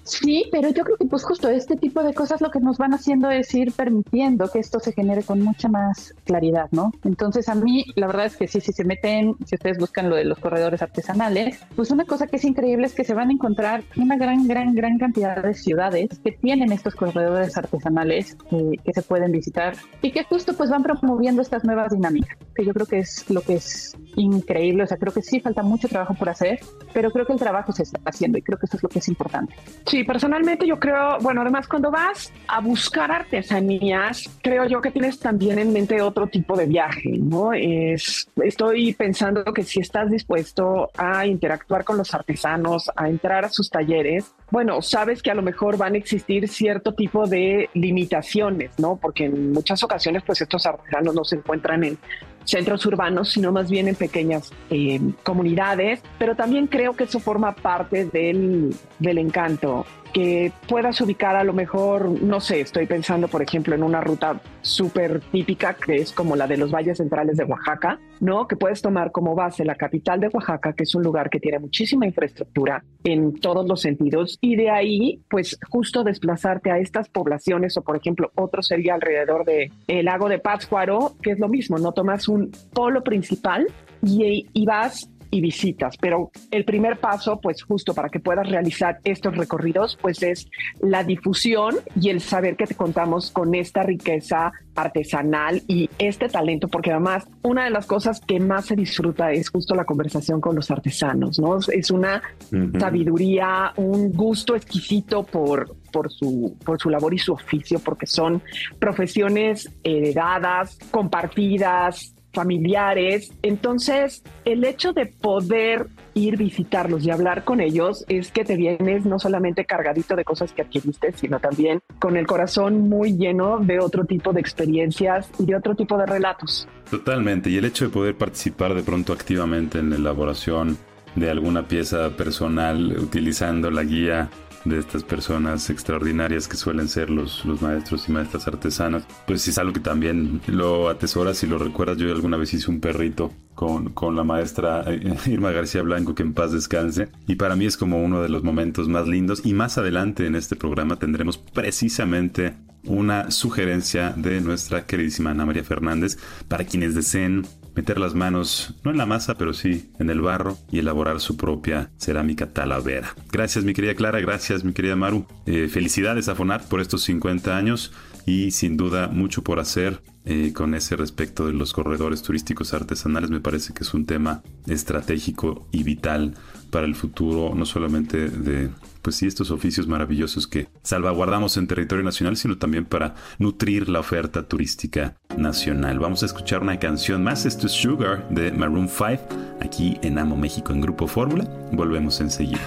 Sí, pero yo creo que pues justo este tipo de cosas lo que nos van haciendo es ir permitiendo que esto se genere con mucha más claridad, ¿no? Entonces a mí la verdad es que sí, si se meten, si ustedes buscan lo de los corredores artesanales, pues una cosa que es increíble es que se van a encontrar una gran, gran, gran cantidad de ciudades que tienen estos corredores artesanales eh, que se pueden visitar y que justo pues van promoviendo estas nuevas dinámicas, que yo creo que es lo que es increíble. O sea, creo que sí falta mucho trabajo por hacer, pero creo que el trabajo se está haciendo y creo que eso es lo que es importante. Sí, personalmente yo creo, bueno, además cuando vas a buscar artesanías, creo yo que tienes también en mente otro tipo de viaje, ¿no? Es, estoy pensando que si estás dispuesto a interactuar con los artesanos, a entrar a sus talleres, bueno, sabes que a lo mejor van a existir cierto tipo de limitaciones, ¿no? Porque en muchas ocasiones, pues estos artesanos no se encuentran en centros urbanos, sino más bien en pequeñas eh, comunidades, pero también creo que eso forma parte del, del encanto, que puedas ubicar a lo mejor, no sé, estoy pensando por ejemplo en una ruta súper típica que es como la de los valles centrales de Oaxaca, ¿no? Que puedes tomar como base la capital de Oaxaca, que es un lugar que tiene muchísima infraestructura en todos los sentidos, y de ahí pues justo desplazarte a estas poblaciones, o por ejemplo otro sería alrededor de el lago de Pátzcuaro, que es lo mismo, ¿no? Tomas un polo principal y, y vas y visitas, pero el primer paso, pues justo para que puedas realizar estos recorridos, pues es la difusión y el saber que te contamos con esta riqueza artesanal y este talento, porque además una de las cosas que más se disfruta es justo la conversación con los artesanos, ¿no? Es una uh-huh. sabiduría, un gusto exquisito por, por, su, por su labor y su oficio, porque son profesiones heredadas, compartidas, familiares. Entonces, el hecho de poder ir visitarlos y hablar con ellos es que te vienes no solamente cargadito de cosas que adquiriste, sino también con el corazón muy lleno de otro tipo de experiencias y de otro tipo de relatos. Totalmente, y el hecho de poder participar de pronto activamente en la elaboración de alguna pieza personal utilizando la guía de estas personas extraordinarias que suelen ser los, los maestros y maestras artesanas, pues es algo que también lo atesoras y lo recuerdas. Yo alguna vez hice un perrito con, con la maestra Irma García Blanco, que en paz descanse, y para mí es como uno de los momentos más lindos. Y más adelante en este programa tendremos precisamente una sugerencia de nuestra queridísima Ana María Fernández para quienes deseen meter las manos, no en la masa, pero sí en el barro y elaborar su propia cerámica talavera. Gracias, mi querida Clara, gracias, mi querida Maru. Eh, felicidades a FONART por estos cincuenta años y sin duda mucho por hacer eh, con ese respecto de los corredores turísticos artesanales. Me parece que es un tema estratégico y vital para el futuro, no solamente de, pues sí, estos oficios maravillosos que salvaguardamos en territorio nacional, sino también para nutrir la oferta turística nacional. Vamos a escuchar una canción más. Esto es Sugar de Maroon cinco, aquí en Amo México en Grupo Fórmula. Volvemos enseguida.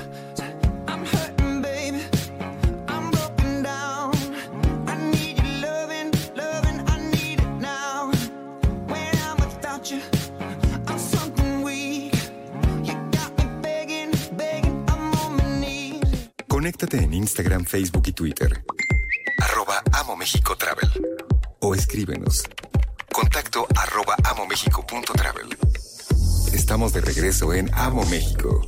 Conéctate en Instagram, Facebook y Twitter. Arroba Amo México Travel. O escríbenos. Contacto arroba amomexico.travel. Estamos de regreso en Amo México.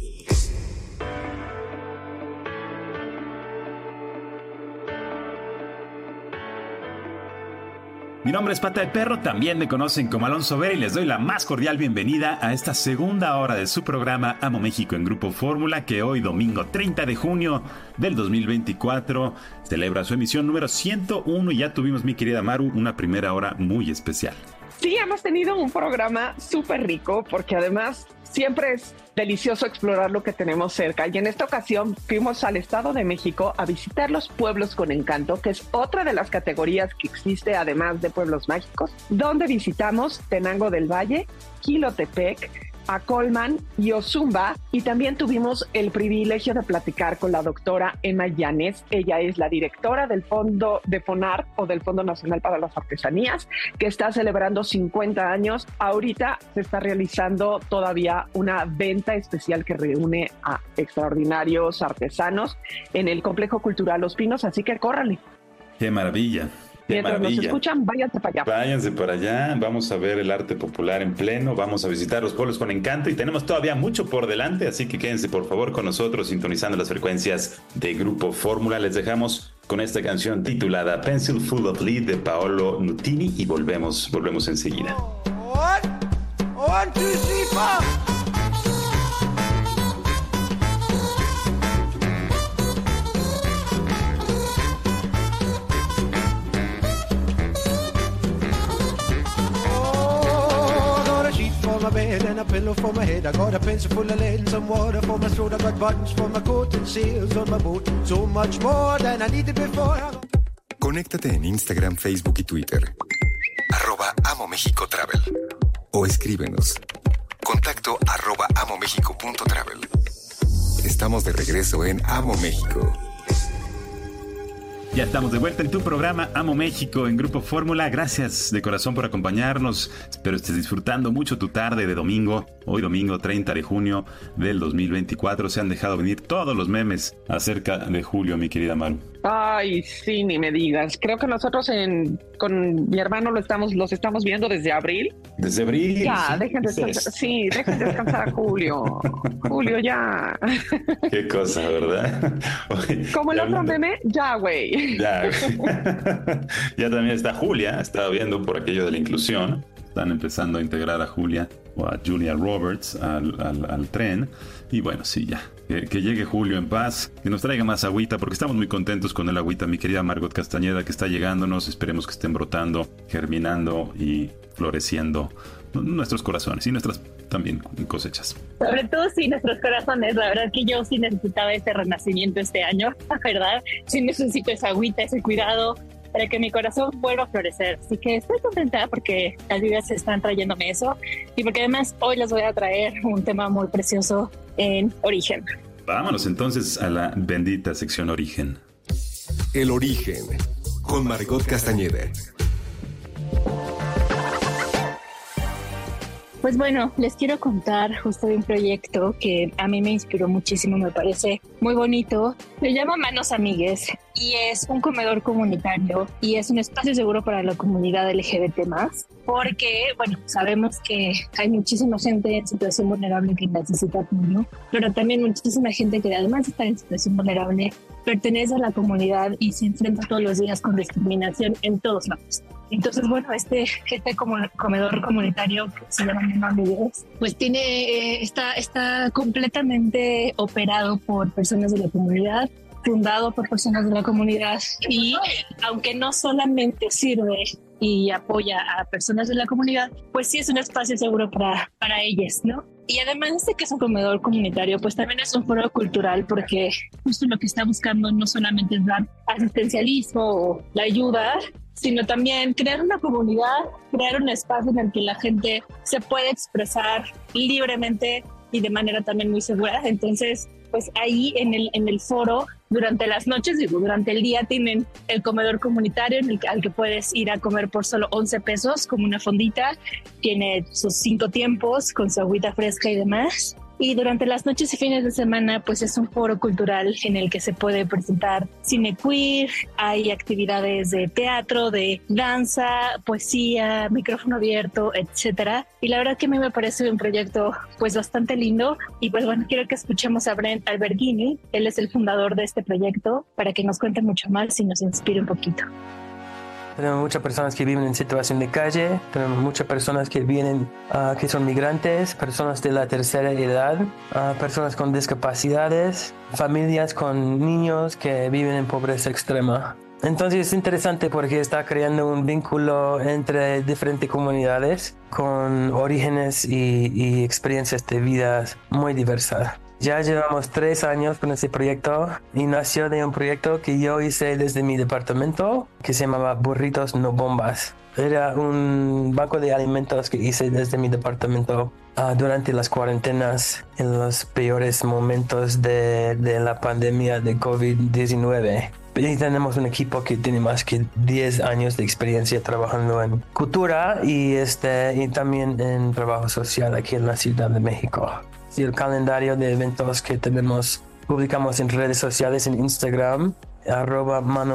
Mi nombre es Pata de Perro, también me conocen como Alonso Vera, y les doy la más cordial bienvenida a esta segunda hora de su programa Amo México en Grupo Fórmula, que hoy domingo treinta de junio del dos mil veinticuatro celebra su emisión número ciento uno, y ya tuvimos, mi querida Maru, una primera hora muy especial. Sí, hemos tenido un programa súper rico, porque además siempre es delicioso explorar lo que tenemos cerca, y en esta ocasión fuimos al Estado de México a visitar los pueblos con encanto, que es otra de las categorías que existe además de pueblos mágicos, donde visitamos Tenango del Valle, Jilotepec, Acolman y Ozumba, y también tuvimos el privilegio de platicar con la doctora Emma Llanes. Ella es la directora del Fondo de FONART, o del Fondo Nacional para las Artesanías, que está celebrando cincuenta años. Ahorita se está realizando todavía una venta especial que reúne a extraordinarios artesanos en el Complejo Cultural Los Pinos, así que córrale. ¡Qué maravilla! Mientras nos escuchan, váyanse para allá. Váyanse para allá, vamos a ver el arte popular en pleno, vamos a visitar los pueblos con encanto y tenemos todavía mucho por delante, así que quédense por favor con nosotros sintonizando las frecuencias de Grupo Fórmula. Les dejamos con esta canción titulada Pencil Full of Lead de Paolo Nutini y volvemos, volvemos enseguida. One, one, two, three, four. My bed and a pillow for my head. I got a pencil full of lead and some water for my throat. I got buttons for my coat and seals on my boot. So much more than I needed before. Conéctate en Instagram, Facebook y Twitter. Arroba Amo México Travel. O escríbenos. Contacto arroba amomexico.travel. Estamos de regreso en Amo México. Ya estamos de vuelta en tu programa Amo México en Grupo Fórmula. Gracias de corazón por acompañarnos. Espero estés disfrutando mucho tu tarde de domingo. Hoy domingo treinta de junio del dos mil veinticuatro. Se han dejado venir todos los memes acerca de Julio, mi querida Maru. Ay, sí, ni me digas. Creo que nosotros en, con mi hermano lo estamos, los estamos viendo desde abril. Desde abril. Ya, sí, dejen descansar. Sí, dejen descansar a Julio. Julio, ya. Qué cosa, ¿verdad? Oye, como el otro hablando... meme, ya, güey. Ya, ya también está Julia. Estaba viendo por aquello de la inclusión. Están empezando a integrar a Julia o a Julia Roberts al, al, al tren. Y bueno, sí, ya. Que, que llegue Julio en paz, que nos traiga más agüita, porque estamos muy contentos con el agüita, mi querida Margot Castañeda, que está llegándonos. Esperemos que estén brotando, germinando y floreciendo nuestros corazones y nuestras también cosechas. Sobre todo sí, nuestros corazones. La verdad que yo sí necesitaba este renacimiento este año, la verdad. Sí necesito esa agüita, ese cuidado para que mi corazón vuelva a florecer. Así que estoy contenta porque las lluvias están trayéndome eso y porque además hoy les voy a traer un tema muy precioso en Origen. Vámonos entonces a la bendita sección Origen. El Origen, con Margot Castañeda. Pues bueno, les quiero contar justo de un proyecto que a mí me inspiró muchísimo, me parece muy bonito. Se llama Manos Amigues y es un comedor comunitario y es un espacio seguro para la comunidad L G B T más, porque, bueno, sabemos que hay muchísima gente en situación vulnerable que necesita apoyo, pero también muchísima gente que además de estar en situación vulnerable pertenece a la comunidad y se enfrenta todos los días con discriminación en todos lados. Entonces, bueno, este, este como comedor comunitario que se llama Manos Amigues, pues tiene, eh, está, está completamente operado por personas de la comunidad, fundado por personas de la comunidad y aunque no solamente sirve y apoya a personas de la comunidad, pues sí es un espacio seguro para, para ellas, ¿no? Y además de que es un comedor comunitario, pues también es un foro cultural porque justo lo que está buscando no solamente es dar asistencialismo o la ayuda, sino también crear una comunidad, crear un espacio en el que la gente se puede expresar libremente y de manera también muy segura. Entonces, pues ahí en el, en el foro, durante las noches, digo, durante el día tienen el comedor comunitario en el que, al que puedes ir a comer por solo once pesos, como una fondita. Tiene sus cinco tiempos con su agüita fresca y demás. Y durante las noches y fines de semana, pues es un foro cultural en el que se puede presentar cine queer, hay actividades de teatro, de danza, poesía, micrófono abierto, etcétera. Y la verdad que a mí me parece un proyecto pues bastante lindo. Y pues bueno, quiero que escuchemos a Brent Alberghini, él es el fundador de este proyecto, para que nos cuente mucho más y nos inspire un poquito. Tenemos muchas personas que viven en situación de calle, tenemos muchas personas que vienen, uh, que son migrantes, personas de la tercera edad, uh, personas con discapacidades, familias con niños que viven en pobreza extrema. Entonces es interesante porque está creando un vínculo entre diferentes comunidades con orígenes y, y experiencias de vidas muy diversas. Ya llevamos tres años con este proyecto y nació de un proyecto que yo hice desde mi departamento que se llamaba Burritos No Bombas. Era un banco de alimentos que hice desde mi departamento uh, durante las cuarentenas en los peores momentos de, de la pandemia de covid diecinueve. Y tenemos un equipo que tiene más que diez años de experiencia trabajando en cultura y, este, y también en trabajo social aquí en la Ciudad de México. Y el calendario de eventos que tenemos, publicamos en redes sociales, en Instagram, arroba manos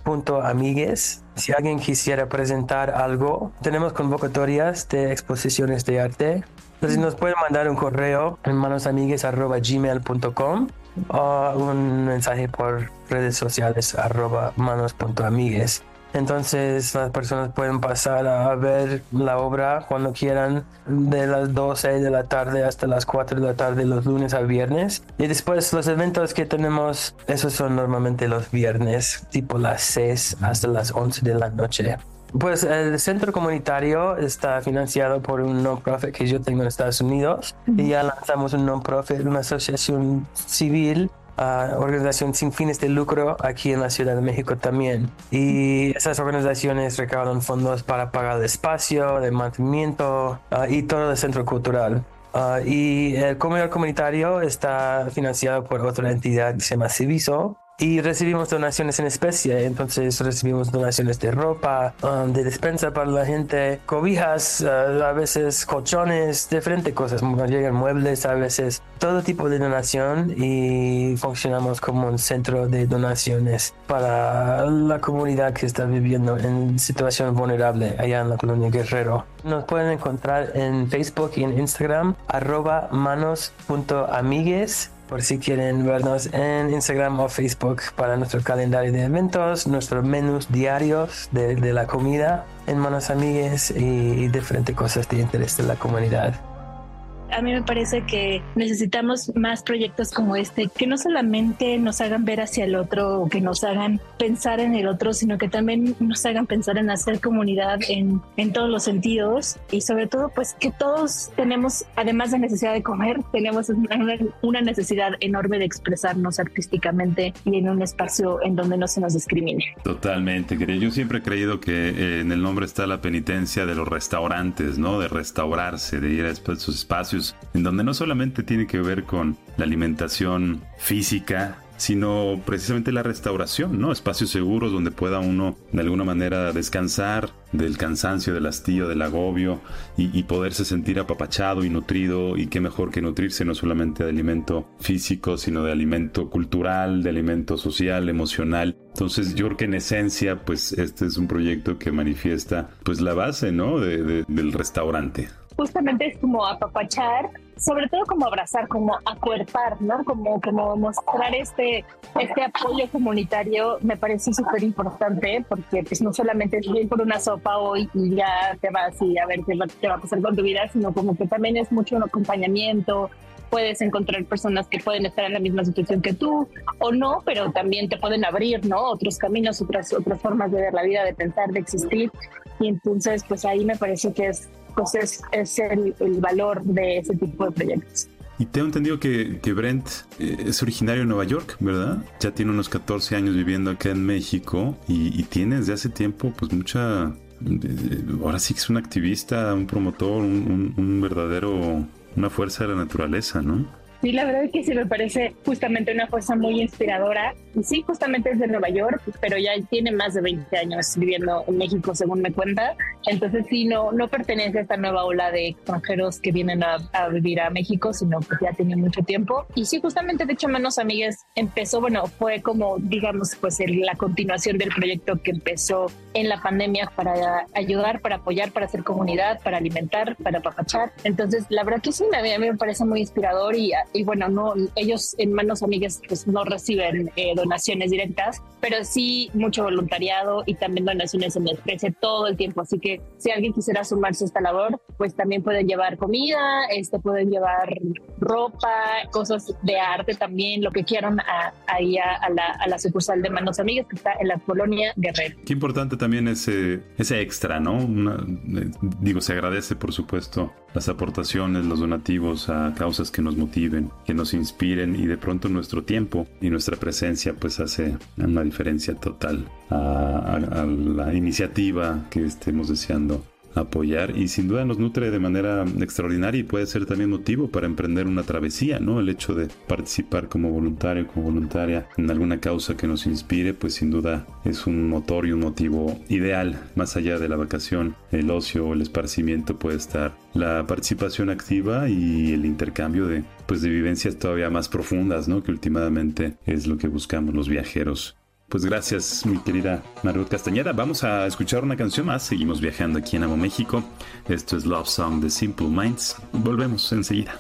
punto amigues. Si alguien quisiera presentar algo, tenemos convocatorias de exposiciones de arte. Entonces nos pueden mandar un correo en manosamigues arroba gmail punto com o un mensaje por redes sociales arroba manos.amigues. Entonces las personas pueden pasar a ver la obra cuando quieran, de las doce de la tarde hasta las cuatro de la tarde los lunes a viernes. Y después los eventos que tenemos, esos son normalmente los viernes, tipo las seis hasta las once de la noche. Pues el centro comunitario está financiado por un non-profit que yo tengo en Estados Unidos. Uh-huh. Y ya lanzamos un non-profit, una asociación civil, Uh, organización sin fines de lucro aquí en la Ciudad de México también. Y esas organizaciones recaudan fondos para pagar el espacio, de mantenimiento uh, y todo el centro cultural. Uh, y el comedor comunitario está financiado por otra entidad que se llama Civiso. Y recibimos donaciones en especie, entonces recibimos donaciones de ropa, um, de despensa para la gente, cobijas, uh, a veces colchones, diferentes cosas, llegan muebles a veces, todo tipo de donación, y funcionamos como un centro de donaciones para la comunidad que está viviendo en situación vulnerable allá en la colonia Guerrero. Nos pueden encontrar en Facebook y en Instagram, arroba manos.amigues. Por si quieren vernos en Instagram o Facebook para nuestro calendario de eventos, nuestros menús diarios de, de la comida en Manos Amigues y, y diferentes cosas de interés de la comunidad. A mí me parece que necesitamos más proyectos como este, que no solamente nos hagan ver hacia el otro o que nos hagan pensar en el otro, sino que también nos hagan pensar en hacer comunidad en, en todos los sentidos, y sobre todo pues que todos tenemos, además de necesidad de comer, tenemos una, una necesidad enorme de expresarnos artísticamente y en un espacio en donde no se nos discrimine. Totalmente, querida. Yo siempre he creído que eh, en el nombre está la penitencia de los restaurantes, ¿no? De restaurarse, de ir a esos espacios en donde no solamente tiene que ver con la alimentación física, sino precisamente la restauración, ¿no? Espacios seguros donde pueda uno de alguna manera descansar del cansancio, del hastío, del agobio, y, y poderse sentir apapachado y nutrido. Y qué mejor que nutrirse no solamente de alimento físico, sino de alimento cultural, de alimento social, emocional. Entonces yo creo que en esencia pues este es un proyecto que manifiesta pues la base, ¿no? de, de, del restaurante. Justamente es como apapachar, sobre todo como abrazar, como acuerpar, ¿no? Como, como mostrar este, este apoyo comunitario. Me parece súper importante, porque pues no solamente es ir por una sopa hoy y ya te vas y a ver qué va, qué va a pasar con tu vida, sino como que también es mucho un acompañamiento. Puedes encontrar personas que pueden estar en la misma situación que tú o no, pero también te pueden abrir, ¿no? Otros caminos, otras, otras formas de ver la vida, de pensar, de existir. Y entonces, pues ahí me parece que es, pues es, es el, el valor de ese tipo de proyectos. Y tengo entendido que, que Brent eh, es originario de Nueva York, ¿verdad? Ya tiene unos catorce años viviendo acá en México y, y tiene desde hace tiempo pues mucha... Eh, ahora sí que es un activista, un promotor, un, un, un verdadero... una fuerza de la naturaleza, ¿no? Sí, la verdad es que sí me parece justamente una fuerza muy inspiradora. Y sí, justamente es de Nueva York, pero ya tiene más de veinte años viviendo en México, según me cuenta. Entonces sí, no, no pertenece a esta nueva ola de extranjeros que vienen a, a vivir a México, sino que ya tiene mucho tiempo. Y sí, justamente, de hecho, Manos Amigues empezó, bueno, fue como, digamos, pues el, la continuación del proyecto que empezó en la pandemia para ayudar, para apoyar, para hacer comunidad, para alimentar, para apapachar. Entonces, la verdad que sí, a mí, a mí me parece muy inspirador y y bueno, no, ellos en Manos Amigues pues no reciben eh, donaciones directas, pero sí mucho voluntariado y también donaciones en especie todo el tiempo. Así que si alguien quisiera sumarse a esta labor, pues también pueden llevar comida, este, pueden llevar ropa, cosas de arte también, lo que quieran a, ahí a, a, la, a la sucursal de Manos Amigues que está en la colonia Guerrero. Qué importante también ese, ese extra, ¿no? Una, eh, digo, se agradece por supuesto las aportaciones, los donativos a causas que nos motiven, que nos inspiren, y de pronto nuestro tiempo y nuestra presencia pues hace una diferencia total a, a, a la iniciativa que estemos deseando apoyar, y sin duda nos nutre de manera extraordinaria y puede ser también motivo para emprender una travesía, ¿no? El hecho de participar como voluntario, como voluntaria en alguna causa que nos inspire, pues sin duda es un motor y un motivo ideal. Más allá de la vacación, el ocio o el esparcimiento puede estar la participación activa y el intercambio de, pues de vivencias todavía más profundas, ¿no? Que últimamente es lo que buscamos los viajeros. Pues gracias, mi querida Margot Castañeda. Vamos a escuchar una canción más. Seguimos viajando aquí en Amo México. Esto es Love Song de Simple Minds. Volvemos enseguida.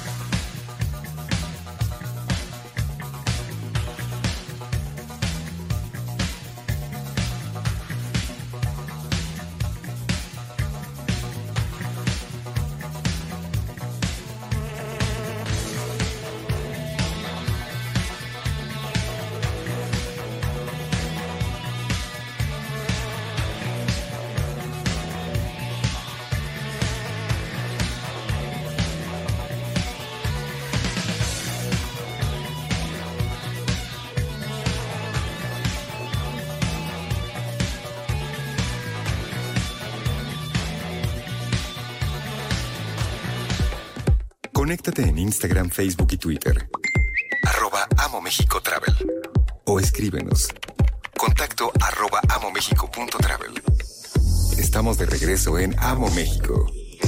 Conéctate en Instagram, Facebook y Twitter. Arroba Amo México Travel. O escríbenos. Contacto arroba amomexico punto travel. Estamos de regreso en Amo México.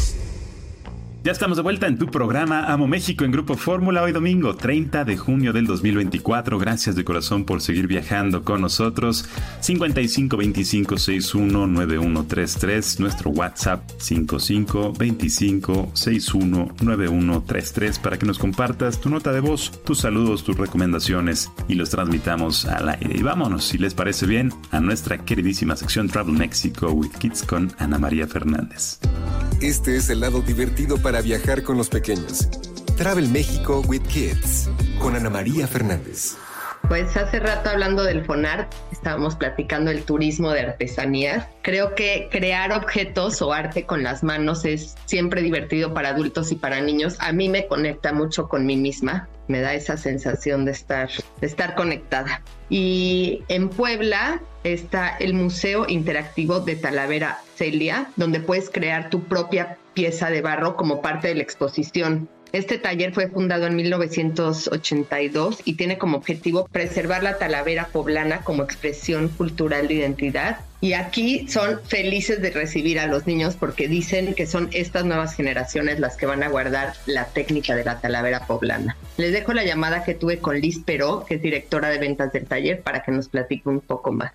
Ya estamos de vuelta en tu programa Amo México en Grupo Fórmula, hoy domingo treinta de junio del dos mil veinticuatro. Gracias de corazón por seguir viajando con nosotros. cincuenta y cinco veinticinco sesenta y uno noventa y uno treinta y tres, nuestro WhatsApp cincuenta y cinco veinticinco sesenta y uno noventa y uno treinta y tres para que nos compartas tu nota de voz, tus saludos, tus recomendaciones y los transmitamos al aire. Y vámonos, si les parece bien, a nuestra queridísima sección Travel Mexico with Kids con Ana María Fernández. Este es el lado divertido para viajar con los pequeños. Travel México with Kids con Ana María Fernández. Pues hace rato, hablando del FONART, estábamos platicando del turismo de artesanías. Creo que crear objetos o arte con las manos es siempre divertido para adultos y para niños. A mí me conecta mucho con mí misma. Me da esa sensación de estar, de estar conectada. Y en Puebla está el Museo Interactivo de Talavera Celia, donde puedes crear tu propia pieza de barro como parte de la exposición. Este taller fue fundado en mil novecientos ochenta y dos y tiene como objetivo preservar la talavera poblana como expresión cultural de identidad. Y aquí son felices de recibir a los niños porque dicen que son estas nuevas generaciones las que van a guardar la técnica de la talavera poblana. Les dejo la llamada que tuve con Liz Peró, que es directora de ventas del taller, para que nos platique un poco más.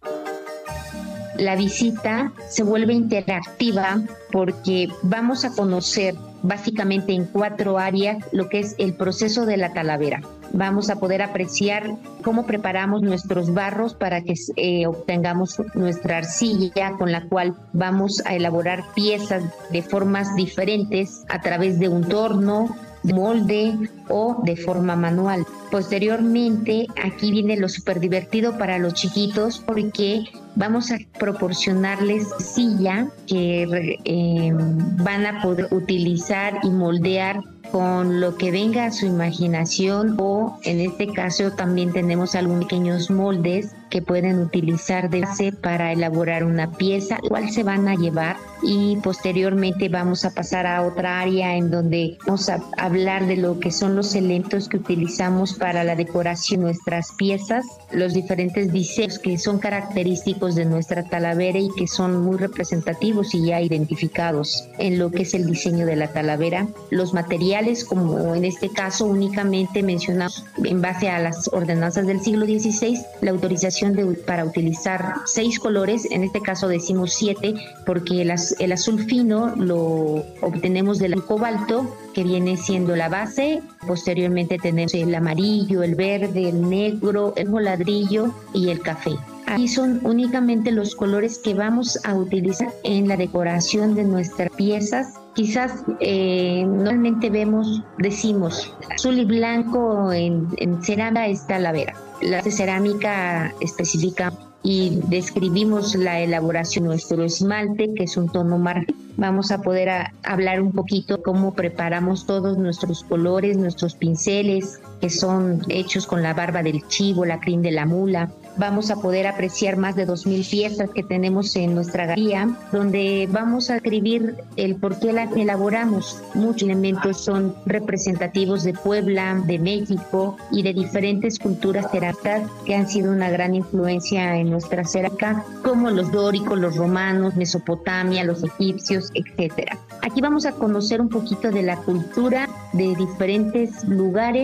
La visita se vuelve interactiva porque vamos a conocer básicamente en cuatro áreas lo que es el proceso de la talavera. Vamos a poder apreciar cómo preparamos nuestros barros para que eh, obtengamos nuestra arcilla con la cual vamos a elaborar piezas de formas diferentes a través de un torno, molde o de forma manual. Posteriormente, aquí viene lo súper divertido para los chiquitos porque vamos a proporcionarles silla que eh, van a poder utilizar y moldear con lo que venga a su imaginación, o en este caso también tenemos algunos pequeños moldes que pueden utilizar de base para elaborar una pieza, cuál se van a llevar, y posteriormente vamos a pasar a otra área en donde vamos a hablar de lo que son los elementos que utilizamos para la decoración de nuestras piezas, los diferentes diseños que son característicos de nuestra talavera y que son muy representativos y ya identificados en lo que es el diseño de la talavera. Los materiales, como en este caso únicamente mencionamos en base a las ordenanzas del siglo dieciséis, la autorización de, para utilizar seis colores, en este caso decimos siete, porque el, el azul fino lo obtenemos del cobalto, que viene siendo la base. Posteriormente tenemos el amarillo, el verde, el negro, el ladrillo y el café. Aquí son únicamente los colores que vamos a utilizar en la decoración de nuestras piezas. Quizás eh, normalmente vemos, decimos, azul y blanco en, en cerámica es talavera. La de cerámica especifica y describimos la elaboración de nuestro esmalte, que es un tono marrón. Vamos a poder a, hablar un poquito cómo preparamos todos nuestros colores, nuestros pinceles, que son hechos con la barba del chivo, la crin de la mula. Vamos a poder apreciar más de dos mil piezas que tenemos en nuestra galería, donde vamos a escribir el por qué la elaboramos. Muchos elementos son representativos de Puebla, de México y de diferentes culturas cerámicas que han sido una gran influencia en nuestra cerámica, como los dóricos, los romanos, Mesopotamia, los egipcios, etcétera. Aquí vamos a conocer un poquito de la cultura de diferentes lugares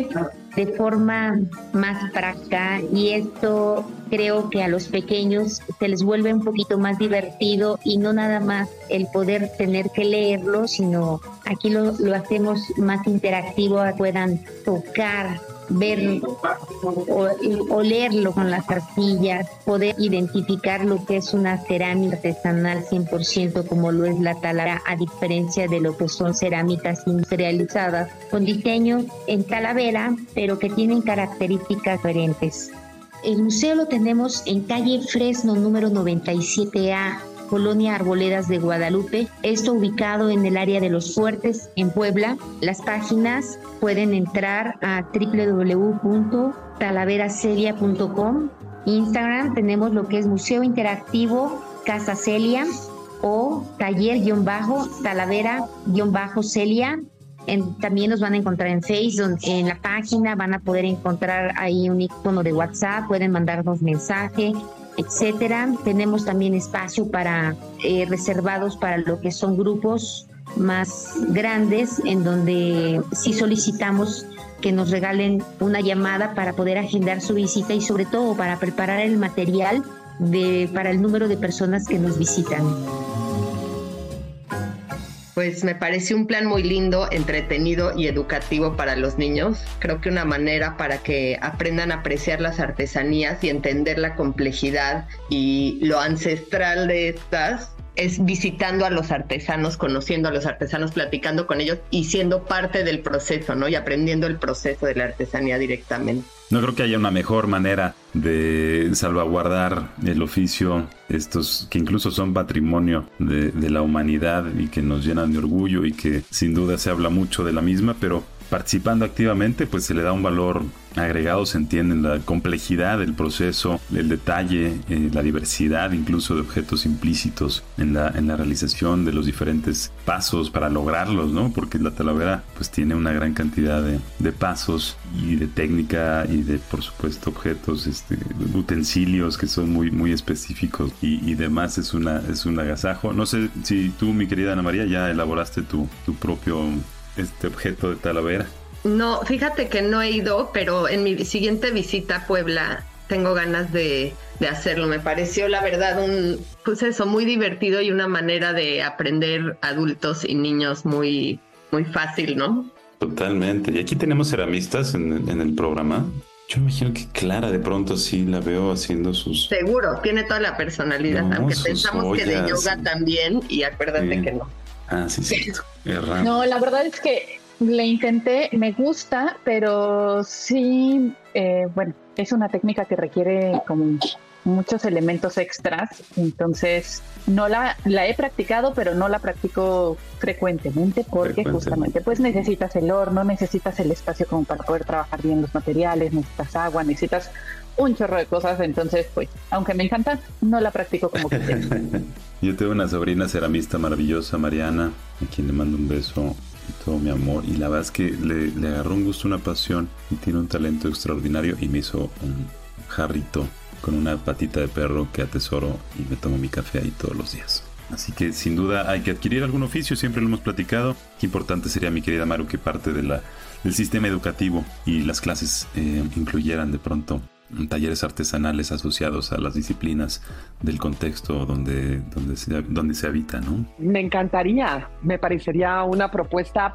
de forma más práctica, y esto creo que a los pequeños se les vuelve un poquito más divertido, y no nada más el poder tener que leerlo, sino aquí lo, lo hacemos más interactivo, puedan tocar, ver o, olerlo con las arcillas, poder identificar lo que es una cerámica artesanal cien por ciento como lo es la Talavera, a diferencia de lo que son cerámicas industrializadas con diseño en Talavera, pero que tienen características diferentes. El museo lo tenemos en calle Fresno número noventa y siete A, Colonia Arboledas de Guadalupe, esto ubicado en el área de Los Fuertes, en Puebla. Las páginas pueden entrar a doble u doble u doble u punto talavera celia punto com. Instagram tenemos lo que es Museo Interactivo Casa Celia o taller-talavera-celia. En, también nos van a encontrar en Facebook, en la página van a poder encontrar ahí un icono de WhatsApp, pueden mandarnos mensaje, etcétera. Tenemos también espacio para eh, reservados para lo que son grupos más grandes, en donde sí solicitamos que nos regalen una llamada para poder agendar su visita y sobre todo para preparar el material de, para el número de personas que nos visitan. Pues me parece un plan muy lindo, entretenido y educativo para los niños. Creo que una manera para que aprendan a apreciar las artesanías y entender la complejidad y lo ancestral de estas es visitando a los artesanos, conociendo a los artesanos, platicando con ellos y siendo parte del proceso, ¿no? Y aprendiendo el proceso de la artesanía directamente. No creo que haya una mejor manera de salvaguardar el oficio, estos que incluso son patrimonio de, de la humanidad y que nos llenan de orgullo y que sin duda se habla mucho de la misma, pero participando activamente pues se le da un valor agregado, se entiende la complejidad del proceso, el detalle, eh, la diversidad incluso de objetos implícitos en la, en la realización de los diferentes pasos para lograrlos, ¿no? Porque la Talavera pues tiene una gran cantidad de, de pasos y de técnica y de, por supuesto, objetos, este, utensilios que son muy, muy específicos y, y demás. Es una, es un agasajo. No sé si tú, mi querida Ana María, ya elaboraste tu, tu propio este objeto de Talavera. No, fíjate que no he ido, pero en mi siguiente visita a Puebla tengo ganas de, de hacerlo. Me pareció, la verdad, un pues eso, muy divertido y una manera de aprender adultos y niños muy, muy fácil, ¿no? Totalmente. Y aquí tenemos ceramistas en, en el programa. Yo imagino que Clara de pronto sí la veo haciendo sus... Seguro, tiene toda la personalidad, no, aunque pensamos ollas, que de yoga sí. También, y acuérdate sí. que no. Ah, sí, sí. No, la verdad es que le intenté, me gusta, pero sí, eh, bueno, es una técnica que requiere como muchos elementos extras, entonces no la, la he practicado, pero no la practico frecuentemente porque frecuentemente. Justamente pues necesitas el horno, necesitas el espacio como para poder trabajar bien los materiales, necesitas agua, necesitas un chorro de cosas, entonces pues aunque me encanta, no la practico como quisiera. Yo tengo una sobrina ceramista maravillosa, Mariana, a quien le mando un beso y todo mi amor, y la verdad es que le, le agarró un gusto, una pasión y tiene un talento extraordinario y me hizo un jarrito con una patita de perro que atesoro y me tomo mi café ahí todos los días. Así que sin duda hay que adquirir algún oficio, siempre lo hemos platicado. Qué importante sería, mi querida Maru, que parte de la, del sistema educativo y las clases eh, incluyeran de pronto talleres artesanales asociados a las disciplinas del contexto donde, donde, se, donde se habita, ¿no? Me encantaría, me parecería una propuesta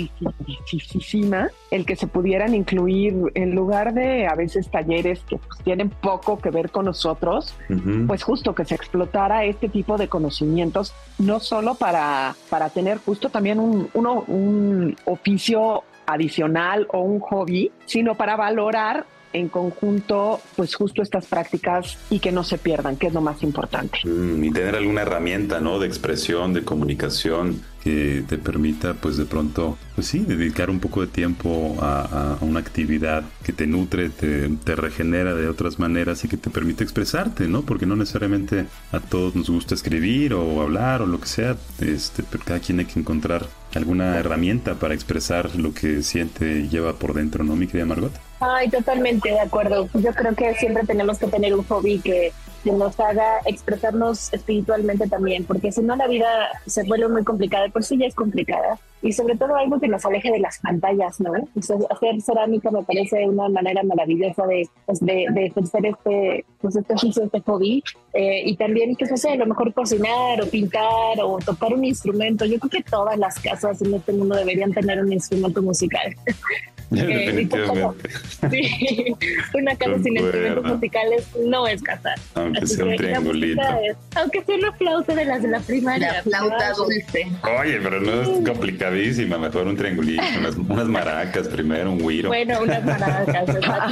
padricísima el que se pudieran incluir, en lugar de a veces talleres que pues, tienen poco que ver con nosotros, uh-huh. pues justo que se explotara este tipo de conocimientos, no solo para, para tener justo también un, uno, un oficio adicional o un hobby, sino para valorar en conjunto, pues justo estas prácticas y que no se pierdan, que es lo más importante. Mm, y tener alguna herramienta, ¿no? De expresión, de comunicación que te permita, pues de pronto, pues sí, dedicar un poco de tiempo a, a una actividad que te nutre, te, te regenera de otras maneras y que te permite expresarte, ¿no? Porque no necesariamente a todos nos gusta escribir o hablar o lo que sea, este, pero cada quien hay que encontrar alguna herramienta para expresar lo que siente y lleva por dentro, ¿no, mi querida Margot? Ay, totalmente de acuerdo. Yo creo que siempre tenemos que tener un hobby que que nos haga expresarnos espiritualmente también, porque si no la vida se vuelve muy complicada, por sí ya es complicada, y sobre todo algo que nos aleje de las pantallas, ¿no? Entonces, hacer cerámica me parece una manera maravillosa de, pues, de, de ejercer este, pues, este oficio, este hobby, eh, y también, que sé, a lo mejor cocinar o pintar o tocar un instrumento. Yo creo que todas las casas en este mundo deberían tener un instrumento musical. Definitivamente. Sí, una casa sin instrumentos musicales no es casa. Aunque Así sea un que la triangulito. música es- aunque sea una flauta de las de la primaria. La flauta dulce. Oye, pero no es complicadísima. Mejor un triangulito, unas, unas maracas primero, un güiro. Bueno, unas maracas.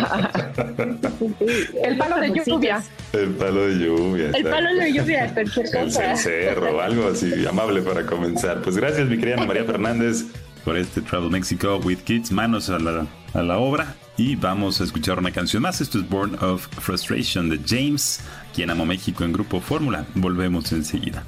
El palo de lluvia. El palo de lluvia. El exacto. palo de lluvia, cualquier El cosa. cencerro, algo así amable para comenzar. Pues gracias, mi querida Ana María Fernández, por este Travel Mexico with Kids. Manos a la, a la obra. Y vamos a escuchar una canción más. Esto es Born of Frustration de James, quien Amo México en Grupo Fórmula. Volvemos enseguida.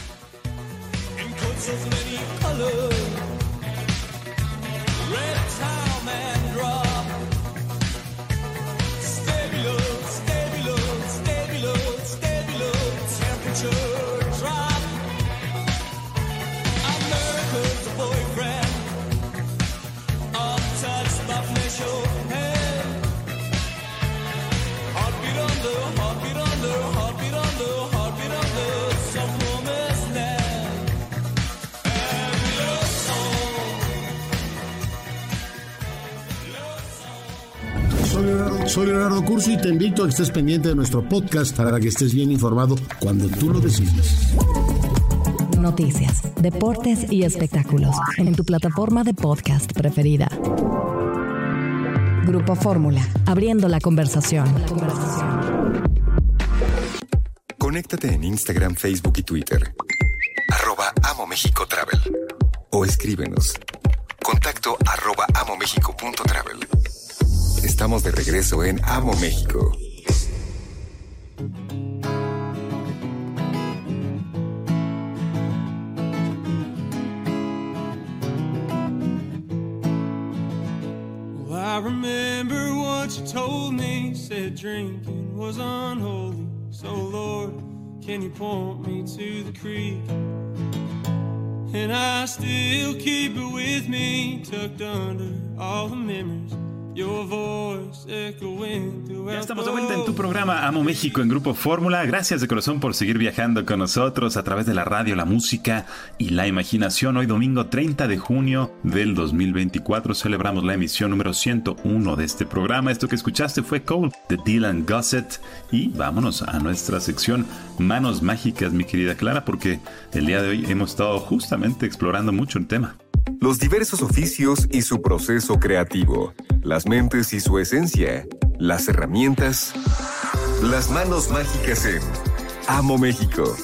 Soy Leonardo, soy Leonardo Curso y te invito a que estés pendiente de nuestro podcast para que estés bien informado cuando tú lo decidas. Noticias, deportes y espectáculos en tu plataforma de podcast preferida. Grupo Fórmula, abriendo la conversación. Conéctate en Instagram, Facebook y Twitter. Arroba Amo México Travel. O escríbenos. Contacto arroba amomexico.travel. Estamos de regreso en Amo México. Well, I remember what you told me, said drinking was unholy. So Lord, can you point me to the creek? And I still keep it with me, tucked under all the memories. Your voice echoing throughout. Ya estamos de vuelta en tu programa Amo México en Grupo Fórmula. Gracias de corazón por seguir viajando con nosotros a través de la radio, la música y la imaginación. Hoy domingo treinta de junio del dos mil veinticuatro celebramos la emisión número ciento uno de este programa. Esto que escuchaste fue Cold de Dylan Gossett. Y vámonos a nuestra sección Manos Mágicas, mi querida Clara, porque el día de hoy hemos estado justamente explorando mucho el tema. Los diversos oficios y su proceso creativo, las mentes y su esencia, las herramientas, las manos mágicas en Amo México.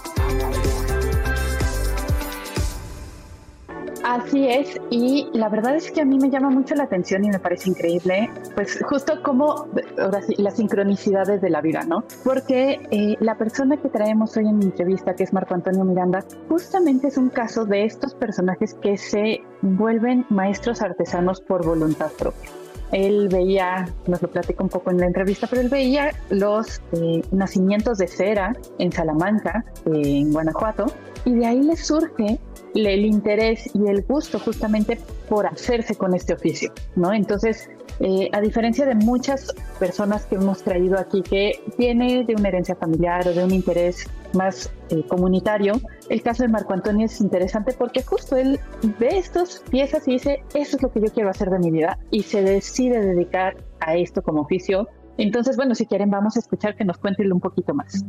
Así es, y la verdad es que a mí me llama mucho la atención y me parece increíble, pues justo como ahora sí, las sincronicidades de la vida, ¿no? Porque eh, la persona que traemos hoy en mi entrevista, que es Marco Antonio Miranda, justamente es un caso de estos personajes que se vuelven maestros artesanos por voluntad propia. Él veía, nos lo platica un poco en la entrevista, pero él veía los eh, nacimientos de cera en Salamanca, eh, en Guanajuato, y de ahí le surge el interés y el gusto justamente por hacerse con este oficio, ¿no? Entonces, eh, a diferencia de muchas personas que hemos traído aquí que viene de una herencia familiar o de un interés más eh, comunitario, el caso de Marco Antonio es interesante porque justo él ve estas piezas y dice, eso es lo que yo quiero hacer de mi vida, y se decide dedicar a esto como oficio. Entonces, bueno, si quieren vamos a escuchar que nos cuente un poquito más.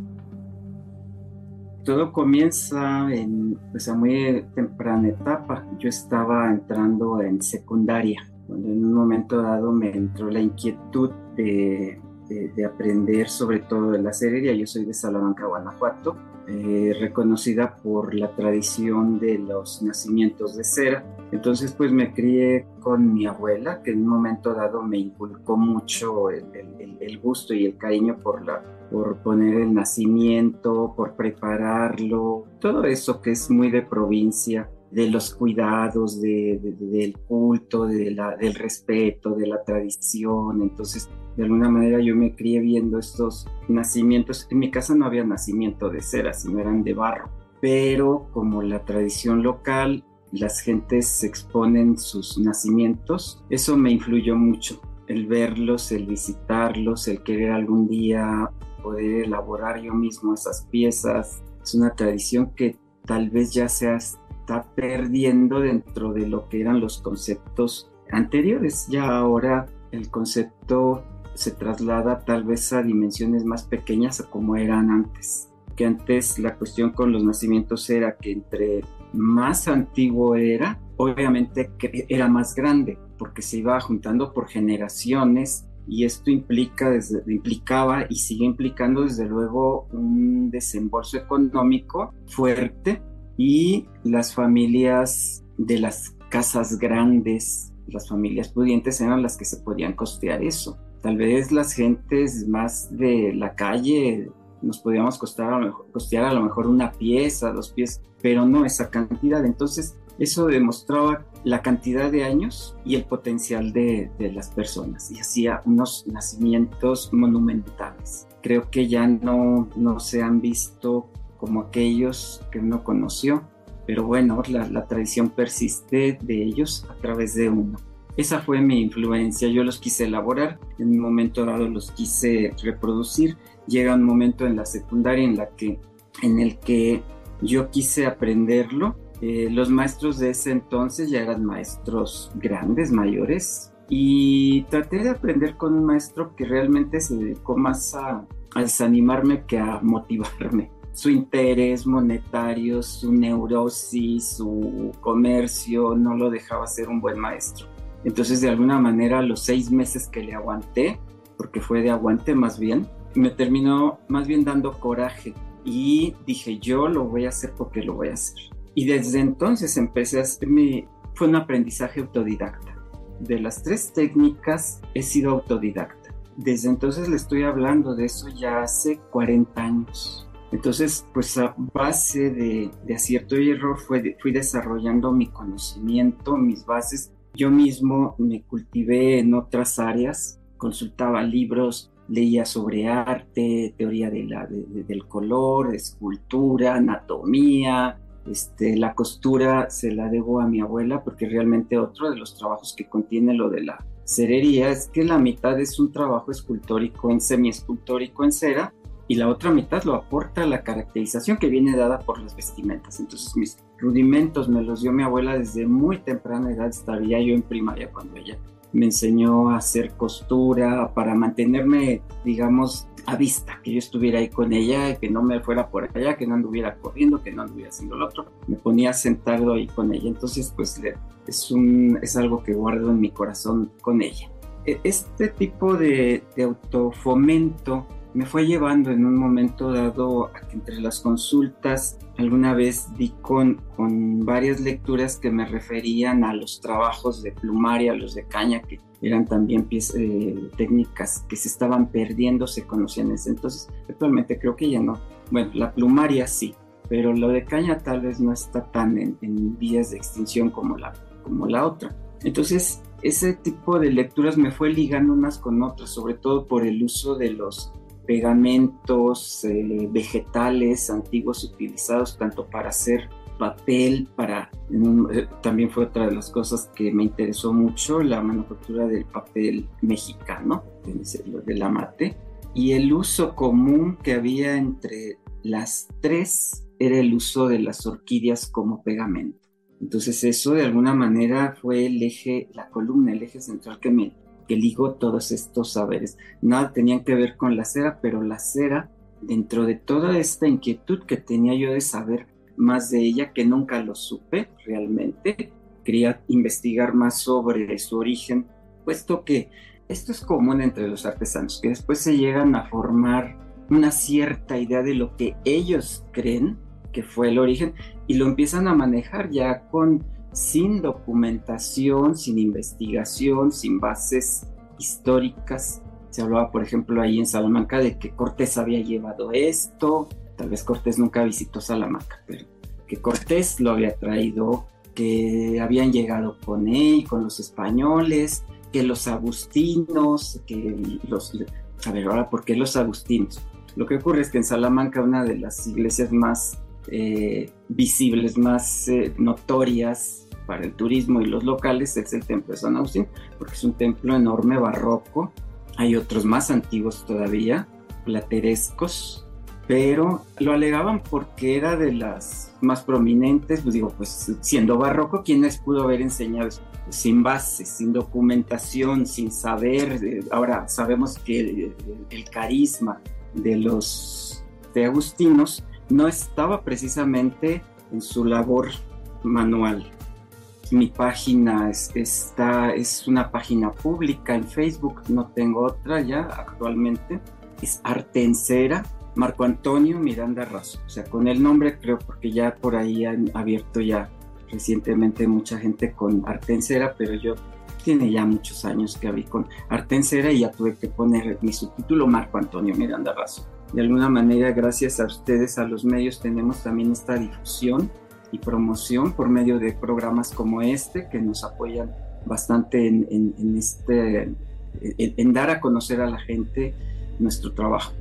Todo comienza en, pues, a muy temprana etapa. Yo estaba entrando en secundaria, cuando en un momento dado me entró la inquietud de, de, de aprender sobre todo de la cerería. Yo soy de Salamanca, Guanajuato, eh, reconocida por la tradición de los nacimientos de cera. Entonces pues me crié con mi abuela, que en un momento dado me inculcó mucho el, el, el gusto y el cariño por la por poner el nacimiento, por prepararlo, todo eso que es muy de provincia. de los cuidados, de, de, de, del culto, de la, del respeto, de la tradición. Entonces, de alguna manera yo me crié viendo estos nacimientos. En mi casa no había nacimiento de cera, sino eran de barro. Pero como la tradición local, las gentes se exponen sus nacimientos, eso me influyó mucho. El verlos, el visitarlos, el querer algún día poder elaborar yo mismo esas piezas. Es una tradición que tal vez ya se está perdiendo dentro de lo que eran los conceptos anteriores. Ya ahora el concepto se traslada tal vez a dimensiones más pequeñas a como eran antes. Que antes la cuestión con los nacimientos era que entre más antiguo era, obviamente que era más grande, porque se iba juntando por generaciones, y esto implica desde, implicaba y sigue implicando desde luego un desembolso económico fuerte, y las familias de las casas grandes, las familias pudientes eran las que se podían costear eso. Tal vez las gentes más de la calle nos podíamos costar a lo mejor, costear a lo mejor una pieza, dos piezas, pero no esa cantidad. Entonces eso demostraba la cantidad de años y el potencial de, de las personas, y hacía unos nacimientos monumentales. Creo que ya no, no se han visto como aquellos que uno conoció, pero bueno, la, la tradición persiste de ellos a través de uno. Esa fue mi influencia, yo los quise elaborar, en un momento dado los quise reproducir. Llega un momento en la secundaria en, la que, en el que yo quise aprenderlo. Eh, los maestros de ese entonces ya eran maestros grandes, mayores, y traté de aprender con un maestro que realmente se dedicó más a, a desanimarme que a motivarme. Su interés monetario, su neurosis, su comercio no lo dejaba ser un buen maestro. Entonces, de alguna manera, los seis meses que le aguanté, porque fue de aguante más bien, me terminó más bien dando coraje, y dije, yo lo voy a hacer porque lo voy a hacer. Y desde entonces empecé a hacer mi... fue un aprendizaje autodidacta. De las tres técnicas he sido autodidacta. Desde entonces le estoy hablando de eso ya hace cuarenta años. Entonces, pues a base de, de acierto y error fue, fui desarrollando mi conocimiento, mis bases. Yo mismo me cultivé en otras áreas, consultaba libros, leía sobre arte, teoría de la, de, de, del color, escultura, anatomía. Este, la costura se la debo a mi abuela, porque realmente otro de los trabajos que contiene lo de la cerería es que la mitad es un trabajo escultórico, en semiescultórico en cera, y la otra mitad lo aporta la caracterización que viene dada por las vestimentas. Entonces mis rudimentos me los dio mi abuela desde muy temprana edad. Estaría yo en primaria cuando ella me enseñó a hacer costura para mantenerme, digamos, a vista, que yo estuviera ahí con ella, que no me fuera por allá, que no anduviera corriendo, que no anduviera haciendo lo otro. Me ponía sentado ahí con ella. Entonces, pues es, un, es algo que guardo en mi corazón con ella. Este tipo de, de autofomento me fue llevando en un momento dado a que entre las consultas alguna vez di con, con varias lecturas que me referían a los trabajos de plumaria, los de caña, que eran también piezas, eh, técnicas que se estaban perdiendo, se conocían en ese entonces. Actualmente creo que ya no. Bueno, la plumaria sí, pero lo de caña tal vez no está tan en, en vías de extinción como la, como la otra. Entonces, ese tipo de lecturas me fue ligando unas con otras, sobre todo por el uso de los pegamentos eh, vegetales antiguos utilizados tanto para hacer papel, para eh, también fue otra de las cosas que me interesó mucho, la manufactura del papel mexicano, de la mate, y el uso común que había entre las tres era el uso de las orquídeas como pegamento. Entonces eso de alguna manera fue el eje, la columna, el eje central que me que ligó todos estos saberes. Nada tenían que ver con la cera, pero la cera, dentro de toda esta inquietud que tenía yo de saber más de ella, que nunca lo supe realmente, quería investigar más sobre su origen, puesto que esto es común entre los artesanos, que después se llegan a formar una cierta idea de lo que ellos creen que fue el origen, y lo empiezan a manejar ya con sin documentación, sin investigación, sin bases históricas. Se hablaba, por ejemplo, ahí en Salamanca de que Cortés había llevado esto. Tal vez Cortés nunca visitó Salamanca, pero que Cortés lo había traído que habían llegado con él, con los españoles, que los agustinos, que los... A ver, ahora, ¿por qué los agustinos? Lo que ocurre es que en Salamanca una de las iglesias más eh, visibles, más eh, notorias para el turismo y los locales es el templo de San Agustín, porque es un templo enorme, barroco. Hay otros más antiguos todavía, platerescos, pero lo alegaban porque era de las más prominentes. Pues digo, pues siendo barroco, ¿quién les pudo haber enseñado eso? Pues sin base, sin documentación, sin saber. Ahora sabemos que el, el carisma de los de agustinos no estaba precisamente en su labor manual. Mi página es, está, es una página pública en Facebook, no tengo otra ya actualmente, es Arte en Cera, Marco Antonio Miranda Razo. O sea, con el nombre creo, porque ya por ahí han abierto ya recientemente mucha gente con Arte en Cera, pero yo tiene ya muchos años que abrí con Arte en Cera y ya tuve que poner mi subtítulo Marco Antonio Miranda Razo. De alguna manera, gracias a ustedes, a los medios, tenemos también esta difusión y promoción por medio de programas como este que nos apoyan bastante en, en, en, este, en, en dar a conocer a la gente nuestro trabajo.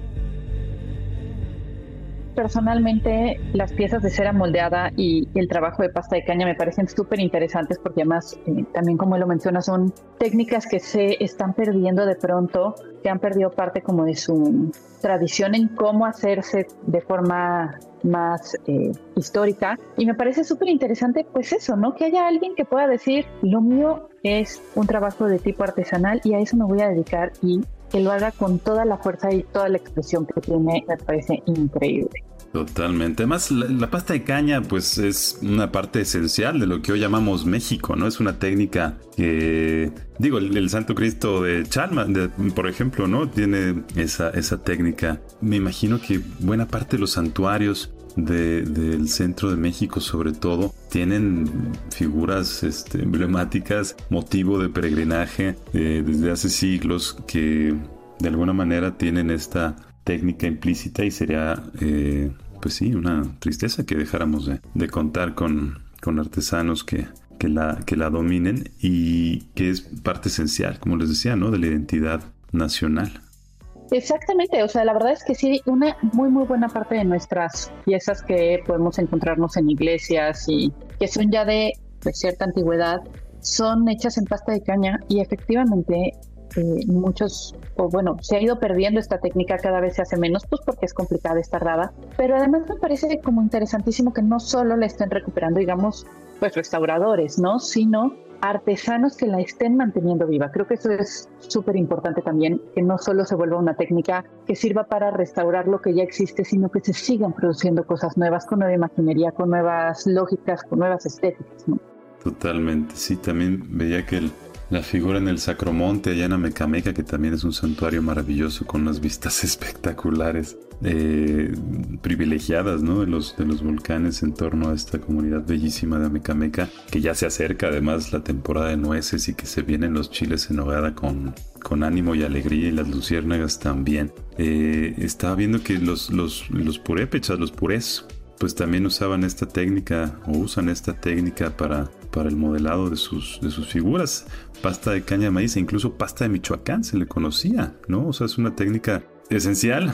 Personalmente, las piezas de cera moldeada y el trabajo de pasta de caña me parecen súper interesantes porque además, eh, también como lo menciona, son técnicas que se están perdiendo de pronto, que han perdido parte como de su tradición en cómo hacerse de forma más eh, histórica. Y me parece súper interesante, pues eso, ¿no? Que haya alguien que pueda decir, lo mío es un trabajo de tipo artesanal y a eso me voy a dedicar, y que lo haga con toda la fuerza y toda la expresión que tiene, me parece increíble. Totalmente. Además, la, la pasta de caña, pues, es una parte esencial de lo que hoy llamamos México, ¿no? Es una técnica que, digo, el, el Santo Cristo de Chalma, de, por ejemplo, ¿no? Tiene esa, esa técnica. Me imagino que buena parte de los santuarios de, del centro de México, sobre todo, tienen figuras este, emblemáticas, motivo de peregrinaje eh, desde hace siglos, que de alguna manera tienen esta técnica implícita, y sería eh, pues sí, una tristeza que dejáramos de, de contar con, con artesanos que, que, la, que la dominen, y que es parte esencial, como les decía, ¿no? De la identidad nacional. Exactamente, o sea, la verdad es que sí, una muy muy buena parte de nuestras piezas que podemos encontrarnos en iglesias y que son ya de, de cierta antigüedad, son hechas en pasta de caña, y efectivamente eh, muchos, o bueno, se ha ido perdiendo esta técnica, cada vez se hace menos, pues porque es complicada, es tardada, pero además me parece como interesantísimo que no solo la estén recuperando, digamos, pues restauradores, ¿no? Sino artesanos que la estén manteniendo viva. Creo que eso es súper importante también, que no solo se vuelva una técnica que sirva para restaurar lo que ya existe, sino que se sigan produciendo cosas nuevas, con nueva imaginería, con nuevas lógicas, con nuevas estéticas, ¿no? Totalmente, sí, también veía que el, la figura en el Sacromonte, allá en Amecameca, que también es un santuario maravilloso con unas vistas espectaculares, eh, privilegiadas, ¿no? De los, de los volcanes en torno a esta comunidad bellísima de Amecameca, que ya se acerca además la temporada de nueces y que se vienen los chiles en nogada con, con ánimo y alegría, y las luciérnagas también. Eh, estaba viendo que los, los, los purépechas, los purés, pues también usaban esta técnica, o usan esta técnica para, para el modelado de sus, de sus figuras. Pasta de caña de maíz, e incluso pasta de Michoacán se le conocía, ¿no? O sea, es una técnica esencial,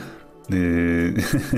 eh,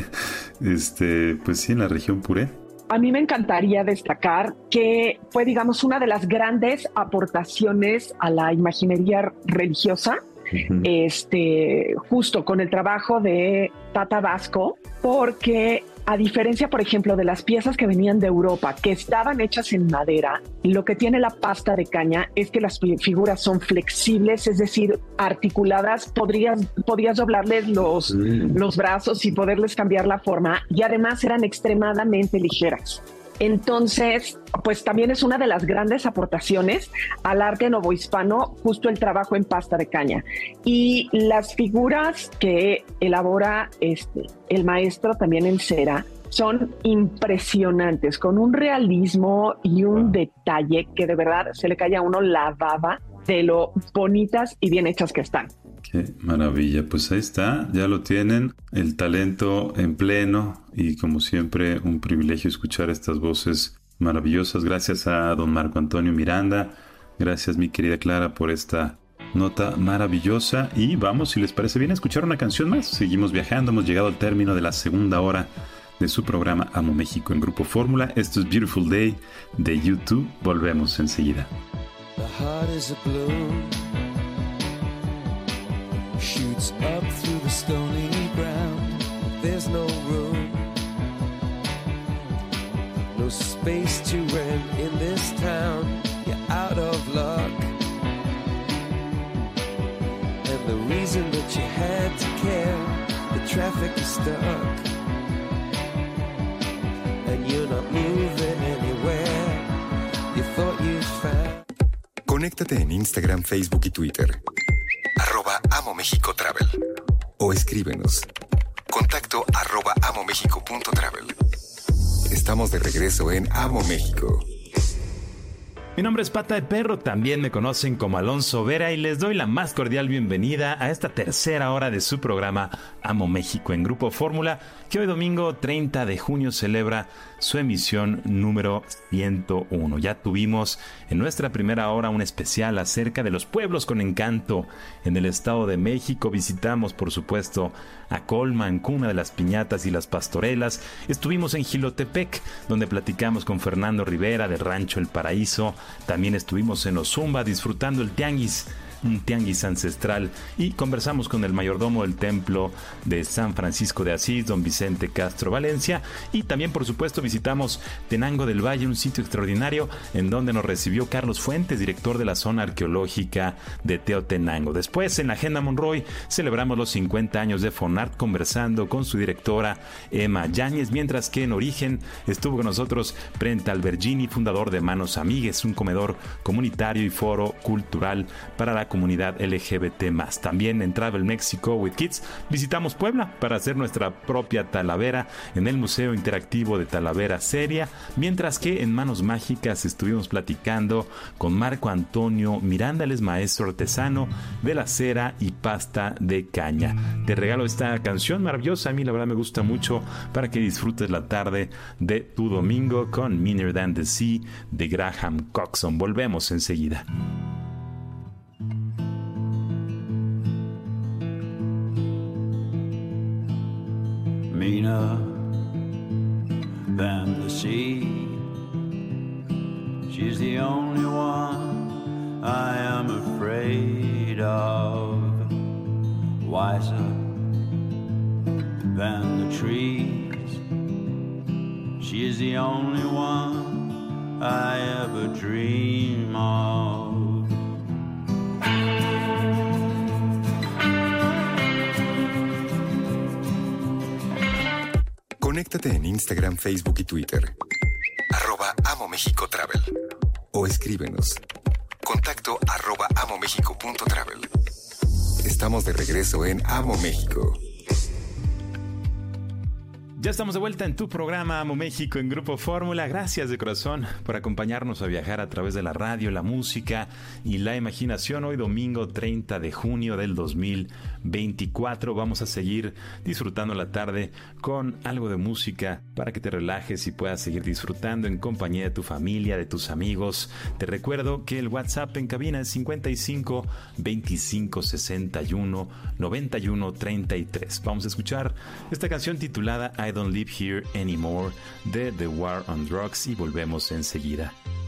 este, pues sí, en la región puré. A mí me encantaría destacar que fue, digamos, una de las grandes aportaciones a la imaginería religiosa, uh-huh. este, justo con el trabajo de Tata Vasco, porque a diferencia, por ejemplo, de las piezas que venían de Europa, que estaban hechas en madera, lo que tiene la pasta de caña es que las figuras son flexibles, es decir, articuladas, podrías, podías doblarles los, mm. los brazos y poderles cambiar la forma, y además eran extremadamente ligeras. Entonces, pues también es una de las grandes aportaciones al arte novohispano, justo el trabajo en pasta de caña. Y las figuras que elabora este, el maestro también en cera son impresionantes, con un realismo y un detalle que de verdad se le cae a uno la baba de lo bonitas y bien hechas que están. Qué maravilla, pues ahí está, ya lo tienen, el talento en pleno, y como siempre un privilegio escuchar estas voces maravillosas. Gracias a don Marco Antonio Miranda. Gracias, mi querida Clara, por esta nota maravillosa. Y vamos, si les parece bien, a escuchar una canción más. Seguimos viajando, hemos llegado al término de la segunda hora de su programa Amo México en Grupo Fórmula. Esto es Beautiful Day de U dos. Volvemos enseguida. The heart is a balloon, shoots up through the stony ground. There's no room, no space to rent in this town. You're out of luck, and the reason that you had to care, the traffic is stuck, and you're not moving anywhere. You thought you found. Conéctate en Instagram, Facebook y Twitter. Arroba Amo México Travel. O escríbenos. Contacto arroba amomexico.travel. Estamos de regreso en Amo México. Mi nombre es Pata de Perro, también me conocen como Alonso Vera, y les doy la más cordial bienvenida a esta tercera hora de su programa Amo México en Grupo Fórmula, que hoy domingo treinta de junio celebra su emisión número ciento uno. Ya tuvimos en nuestra primera hora un especial acerca de los pueblos con encanto en el Estado de México. Visitamos, por supuesto, a Colman, cuna de las piñatas y las pastorelas. Estuvimos en Jilotepec, donde platicamos con Fernando Rivera del Rancho El Paraíso. También estuvimos en Ozumba disfrutando el tianguis, un tianguis ancestral, y conversamos con el mayordomo del templo de San Francisco de Asís, don Vicente Castro Valencia, y también por supuesto visitamos Tenango del Valle, un sitio extraordinario en donde nos recibió Carlos Fuentes, director de la zona arqueológica de Teotenango. Después, en la Agenda Monroy, celebramos los cincuenta años de Fonart conversando con su directora Emma Yáñez, mientras que en Origen estuvo con nosotros Brent Albergini, fundador de Manos Amigues, un comedor comunitario y foro cultural para la comunidad L G B T más. También en Travel Mexico with Kids visitamos Puebla para hacer nuestra propia Talavera en el Museo Interactivo de Talavera Seria, mientras que en Manos Mágicas estuvimos platicando con Marco Antonio Miranda, él es maestro artesano de la cera y pasta de caña. Te regalo esta canción maravillosa, a mí la verdad me gusta mucho, para que disfrutes la tarde de tu domingo con Meaner Than the Sea de Graham Coxon. Volvemos enseguida. Meaner than the sea, she's the only one I am afraid of. Wiser than the trees, she is the only one I ever dream of. Conéctate en Instagram, Facebook y Twitter. Arroba Amo México Travel. O escríbenos. Contacto arroba amomexico.travel. Estamos de regreso en Amo México. Ya estamos de vuelta en tu programa Amo México en Grupo Fórmula. Gracias de corazón por acompañarnos a viajar a través de la radio, la música y la imaginación. Hoy domingo treinta de junio del dos mil veinticuatro vamos a seguir disfrutando la tarde con algo de música para que te relajes y puedas seguir disfrutando en compañía de tu familia, de tus amigos. Te recuerdo que el WhatsApp en cabina es cincuenta y cinco, veinticinco, sesenta y uno, noventa y uno, treinta y tres. Vamos a escuchar esta canción titulada I Don't Live Here Anymore de The War on Drugs y volvemos enseguida.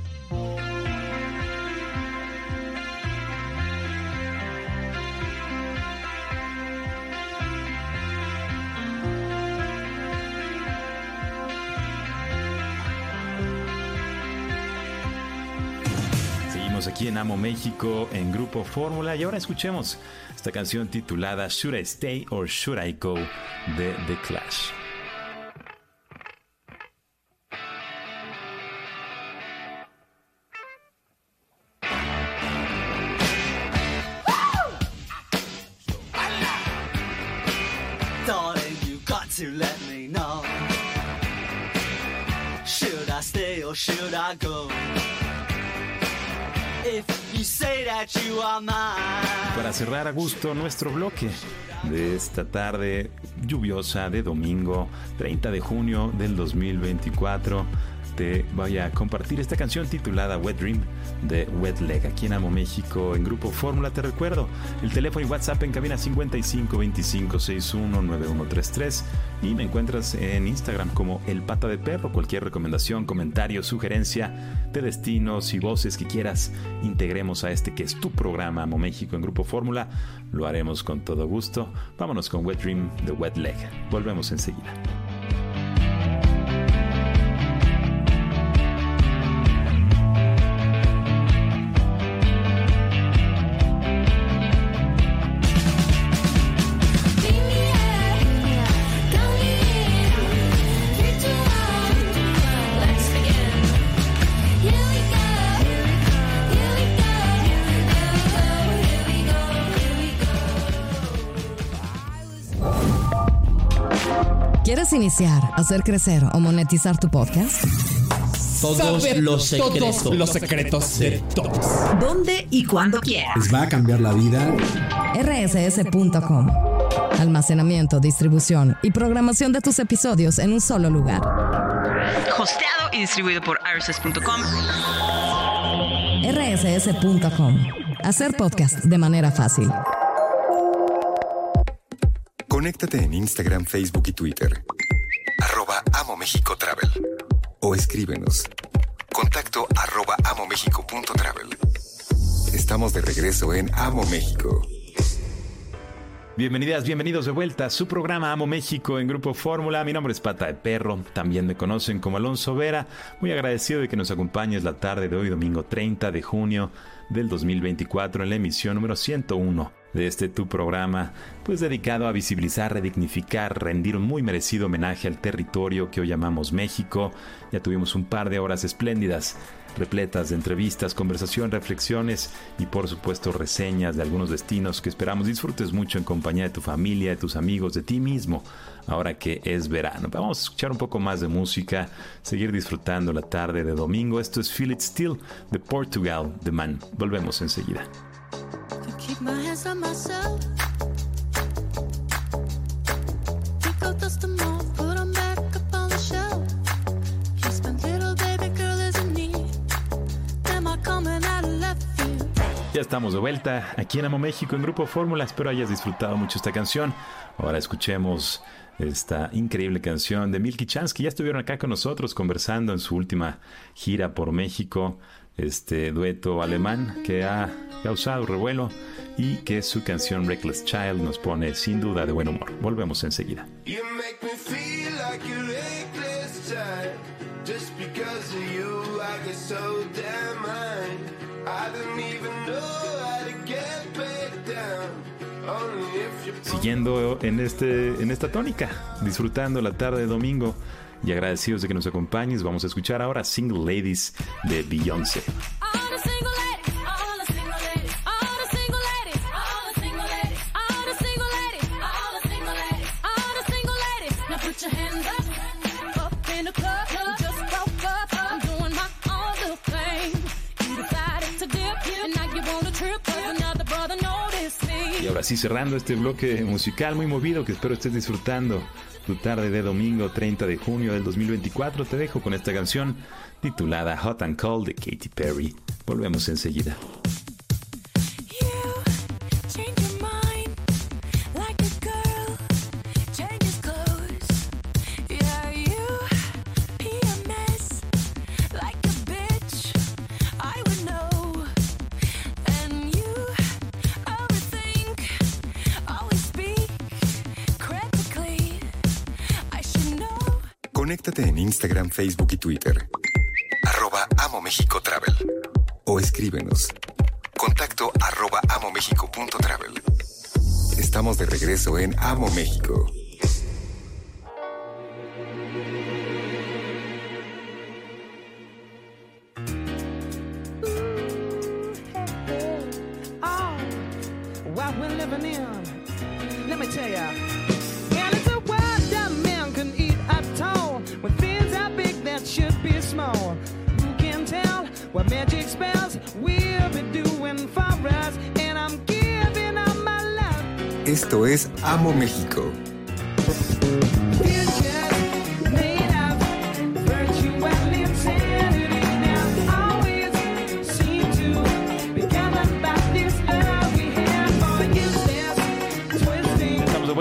Seguimos aquí en Amo México en Grupo Fórmula y ahora escuchemos esta canción titulada Should I Stay or Should I Go de The Clash. To let me know, should I stay or should I go? If you say that you are mine. Para cerrar a gusto nuestro bloque de esta tarde lluviosa de domingo treinta de junio del dos mil veinticuatro, te voy a compartir esta canción titulada Wet Dream de Wet Leg. Aquí en Amo México, en Grupo Fórmula. Te recuerdo el teléfono y WhatsApp en cabina cincuenta y cinco veinticinco sesenta y uno noventa y uno treinta y tres, y me encuentras en Instagram como El Pata de Perro. Cualquier recomendación, comentario, sugerencia de destinos y voces que quieras integremos a este que es tu programa Amo México en Grupo Fórmula, lo haremos con todo gusto. Vámonos con Wet Dream de Wet Leg. Volvemos enseguida. ¿Quieres iniciar, hacer crecer o monetizar tu podcast? Todos Saber los secretos. Todos los secretos de todos. ¿Dónde y cuándo quieras? ¿Les va a cambiar la vida? R S S punto com. Almacenamiento, distribución y programación de tus episodios en un solo lugar. Hosteado y distribuido por R S S punto com. R S S punto com. Hacer podcast de manera fácil. Conéctate en Instagram, Facebook y Twitter. Arroba Amo México Travel. O escríbenos. Contacto arroba amomexico punto travel. Estamos de regreso en Amo México. Bienvenidas, bienvenidos de vuelta a su programa Amo México en Grupo Fórmula. Mi nombre es Pata de Perro, también me conocen como Alonso Vera. Muy agradecido de que nos acompañes la tarde de hoy, domingo treinta de junio del dos mil veinticuatro, en la emisión número ciento uno de este tu programa, pues dedicado a visibilizar, redignificar, rendir un muy merecido homenaje al territorio que hoy llamamos México. Ya tuvimos un par de horas espléndidas, repletas de entrevistas, conversación, reflexiones y por supuesto reseñas de algunos destinos que esperamos disfrutes mucho en compañía de tu familia, de tus amigos, de ti mismo, ahora que es verano. Vamos a escuchar un poco más de música, seguir disfrutando la tarde de domingo. Esto es Feel It Still de Portugal, The Man. Volvemos enseguida. Keep my hands on myself. Pick out dust them off, put them back up on the shelf. You spent little baby girl is in need. Am I coming out of left field? Ya estamos de vuelta aquí en Amo México en Grupo Fórmula. Espero hayas disfrutado mucho esta canción. Ahora escuchemos esta increíble canción de Milky Chance, que ya estuvieron acá con nosotros conversando en su última gira por México. Este dueto alemán que ha causado revuelo y que su canción Reckless Child nos pone sin duda de buen humor. Volvemos enseguida. You make me feel like a reckless child. Just because of you I get so damn mine. I don't even know how to get back down. Only if you... Siguiendo en, este, en esta tónica, disfrutando la tarde de domingo y agradecidos de que nos acompañes, vamos a escuchar ahora Single Ladies de Beyoncé. Y ahora sí, cerrando este bloque musical muy movido que espero estés disfrutando tu tarde de domingo treinta de junio del dos mil veinticuatro, te dejo con esta canción titulada Hot and Cold de Katy Perry. Volvemos enseguida. Conéctate en Instagram, Facebook y Twitter. Arroba Amo México Travel. O escríbenos. Contacto arroba amomexico punto travel. Estamos de regreso en Amo México. Oh, what we're living in. Let me tell ya. And it's a world that man can eat at all. When things are big that should be small. Who can tell what magic spells we'll be doing for us? And I'm giving up my love. Esto es Amo México. Futures made of virtual insanity.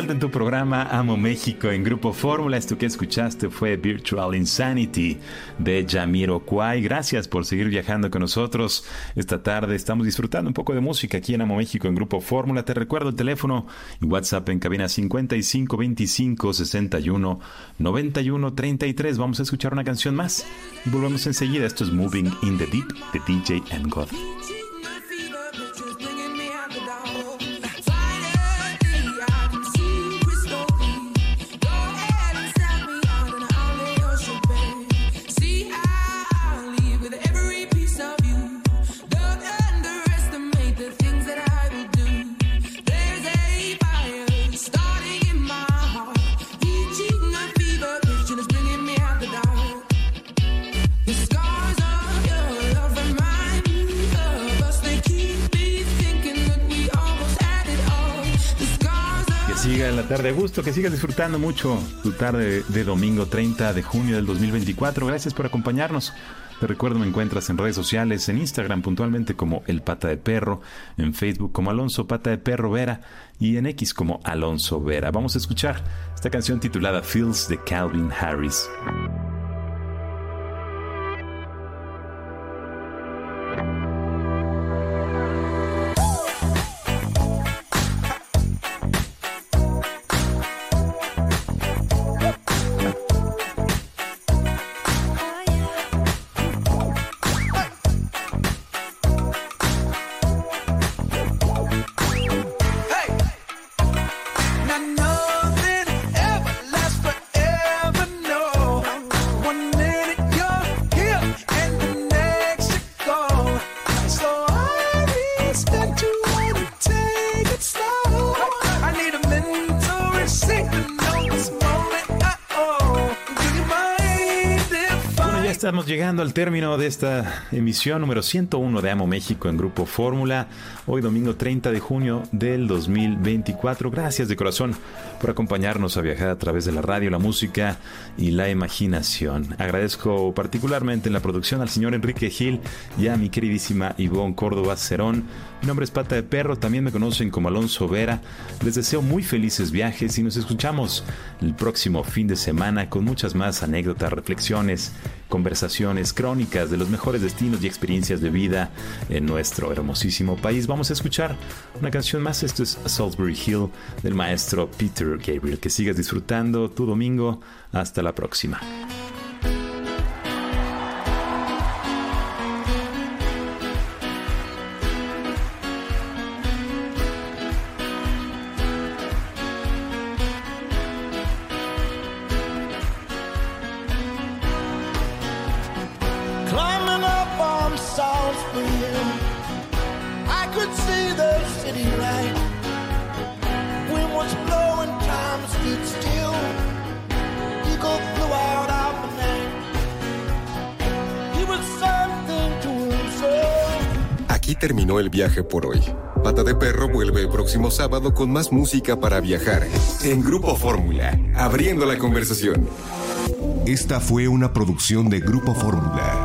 vuelta en tu programa Amo México en Grupo Fórmula. Esto que escuchaste fue Virtual Insanity de Jamiroquai. Gracias por seguir viajando con nosotros esta tarde. Estamos disfrutando un poco de música aquí en Amo México en Grupo Fórmula. Te recuerdo el teléfono y WhatsApp en cabina cincuenta y cinco veinticinco sesenta y uno noventa y uno treinta y tres. Vamos a escuchar una canción más y volvemos enseguida. Esto es Moving in the Deep de D J M. God. Siga en la tarde a gusto, que sigas disfrutando mucho tu tarde de domingo treinta de junio del dos mil veinticuatro. Gracias por acompañarnos. Te recuerdo, me encuentras en redes sociales, en Instagram puntualmente como El Pata de Perro, en Facebook como Alonso Pata de Perro Vera y en X como Alonso Vera. Vamos a escuchar esta canción titulada Feels de Calvin Harris. Estamos llegando al término de esta emisión número ciento uno de Amo México en Grupo Fórmula. Hoy domingo treinta de junio del dos mil veinticuatro. Gracias de corazón por acompañarnos a viajar a través de la radio, la música y la imaginación. Agradezco particularmente en la producción al señor Enrique Gil y a mi queridísima Ivonne Córdoba Cerón. Mi nombre es Pata de Perro, también me conocen como Alonso Vera. Les deseo muy felices viajes y nos escuchamos el próximo fin de semana con muchas más anécdotas, reflexiones, conversaciones, crónicas de los mejores destinos y experiencias de vida en nuestro hermosísimo país. Vamos a escuchar una canción más. Esto es Salisbury Hill del maestro Peter Gabriel. Que sigas disfrutando tu domingo. Hasta la próxima. Climbing up on Salisbury Hill, I could see the city light. Wind was blowing, time stood still. Eagle flew out of the night. He was something to himself. Aquí terminó el viaje por hoy. Pata de Perro vuelve el próximo sábado con más música para viajar en Grupo Fórmula, abriendo la conversación. Esta fue una producción de Grupo Fórmula.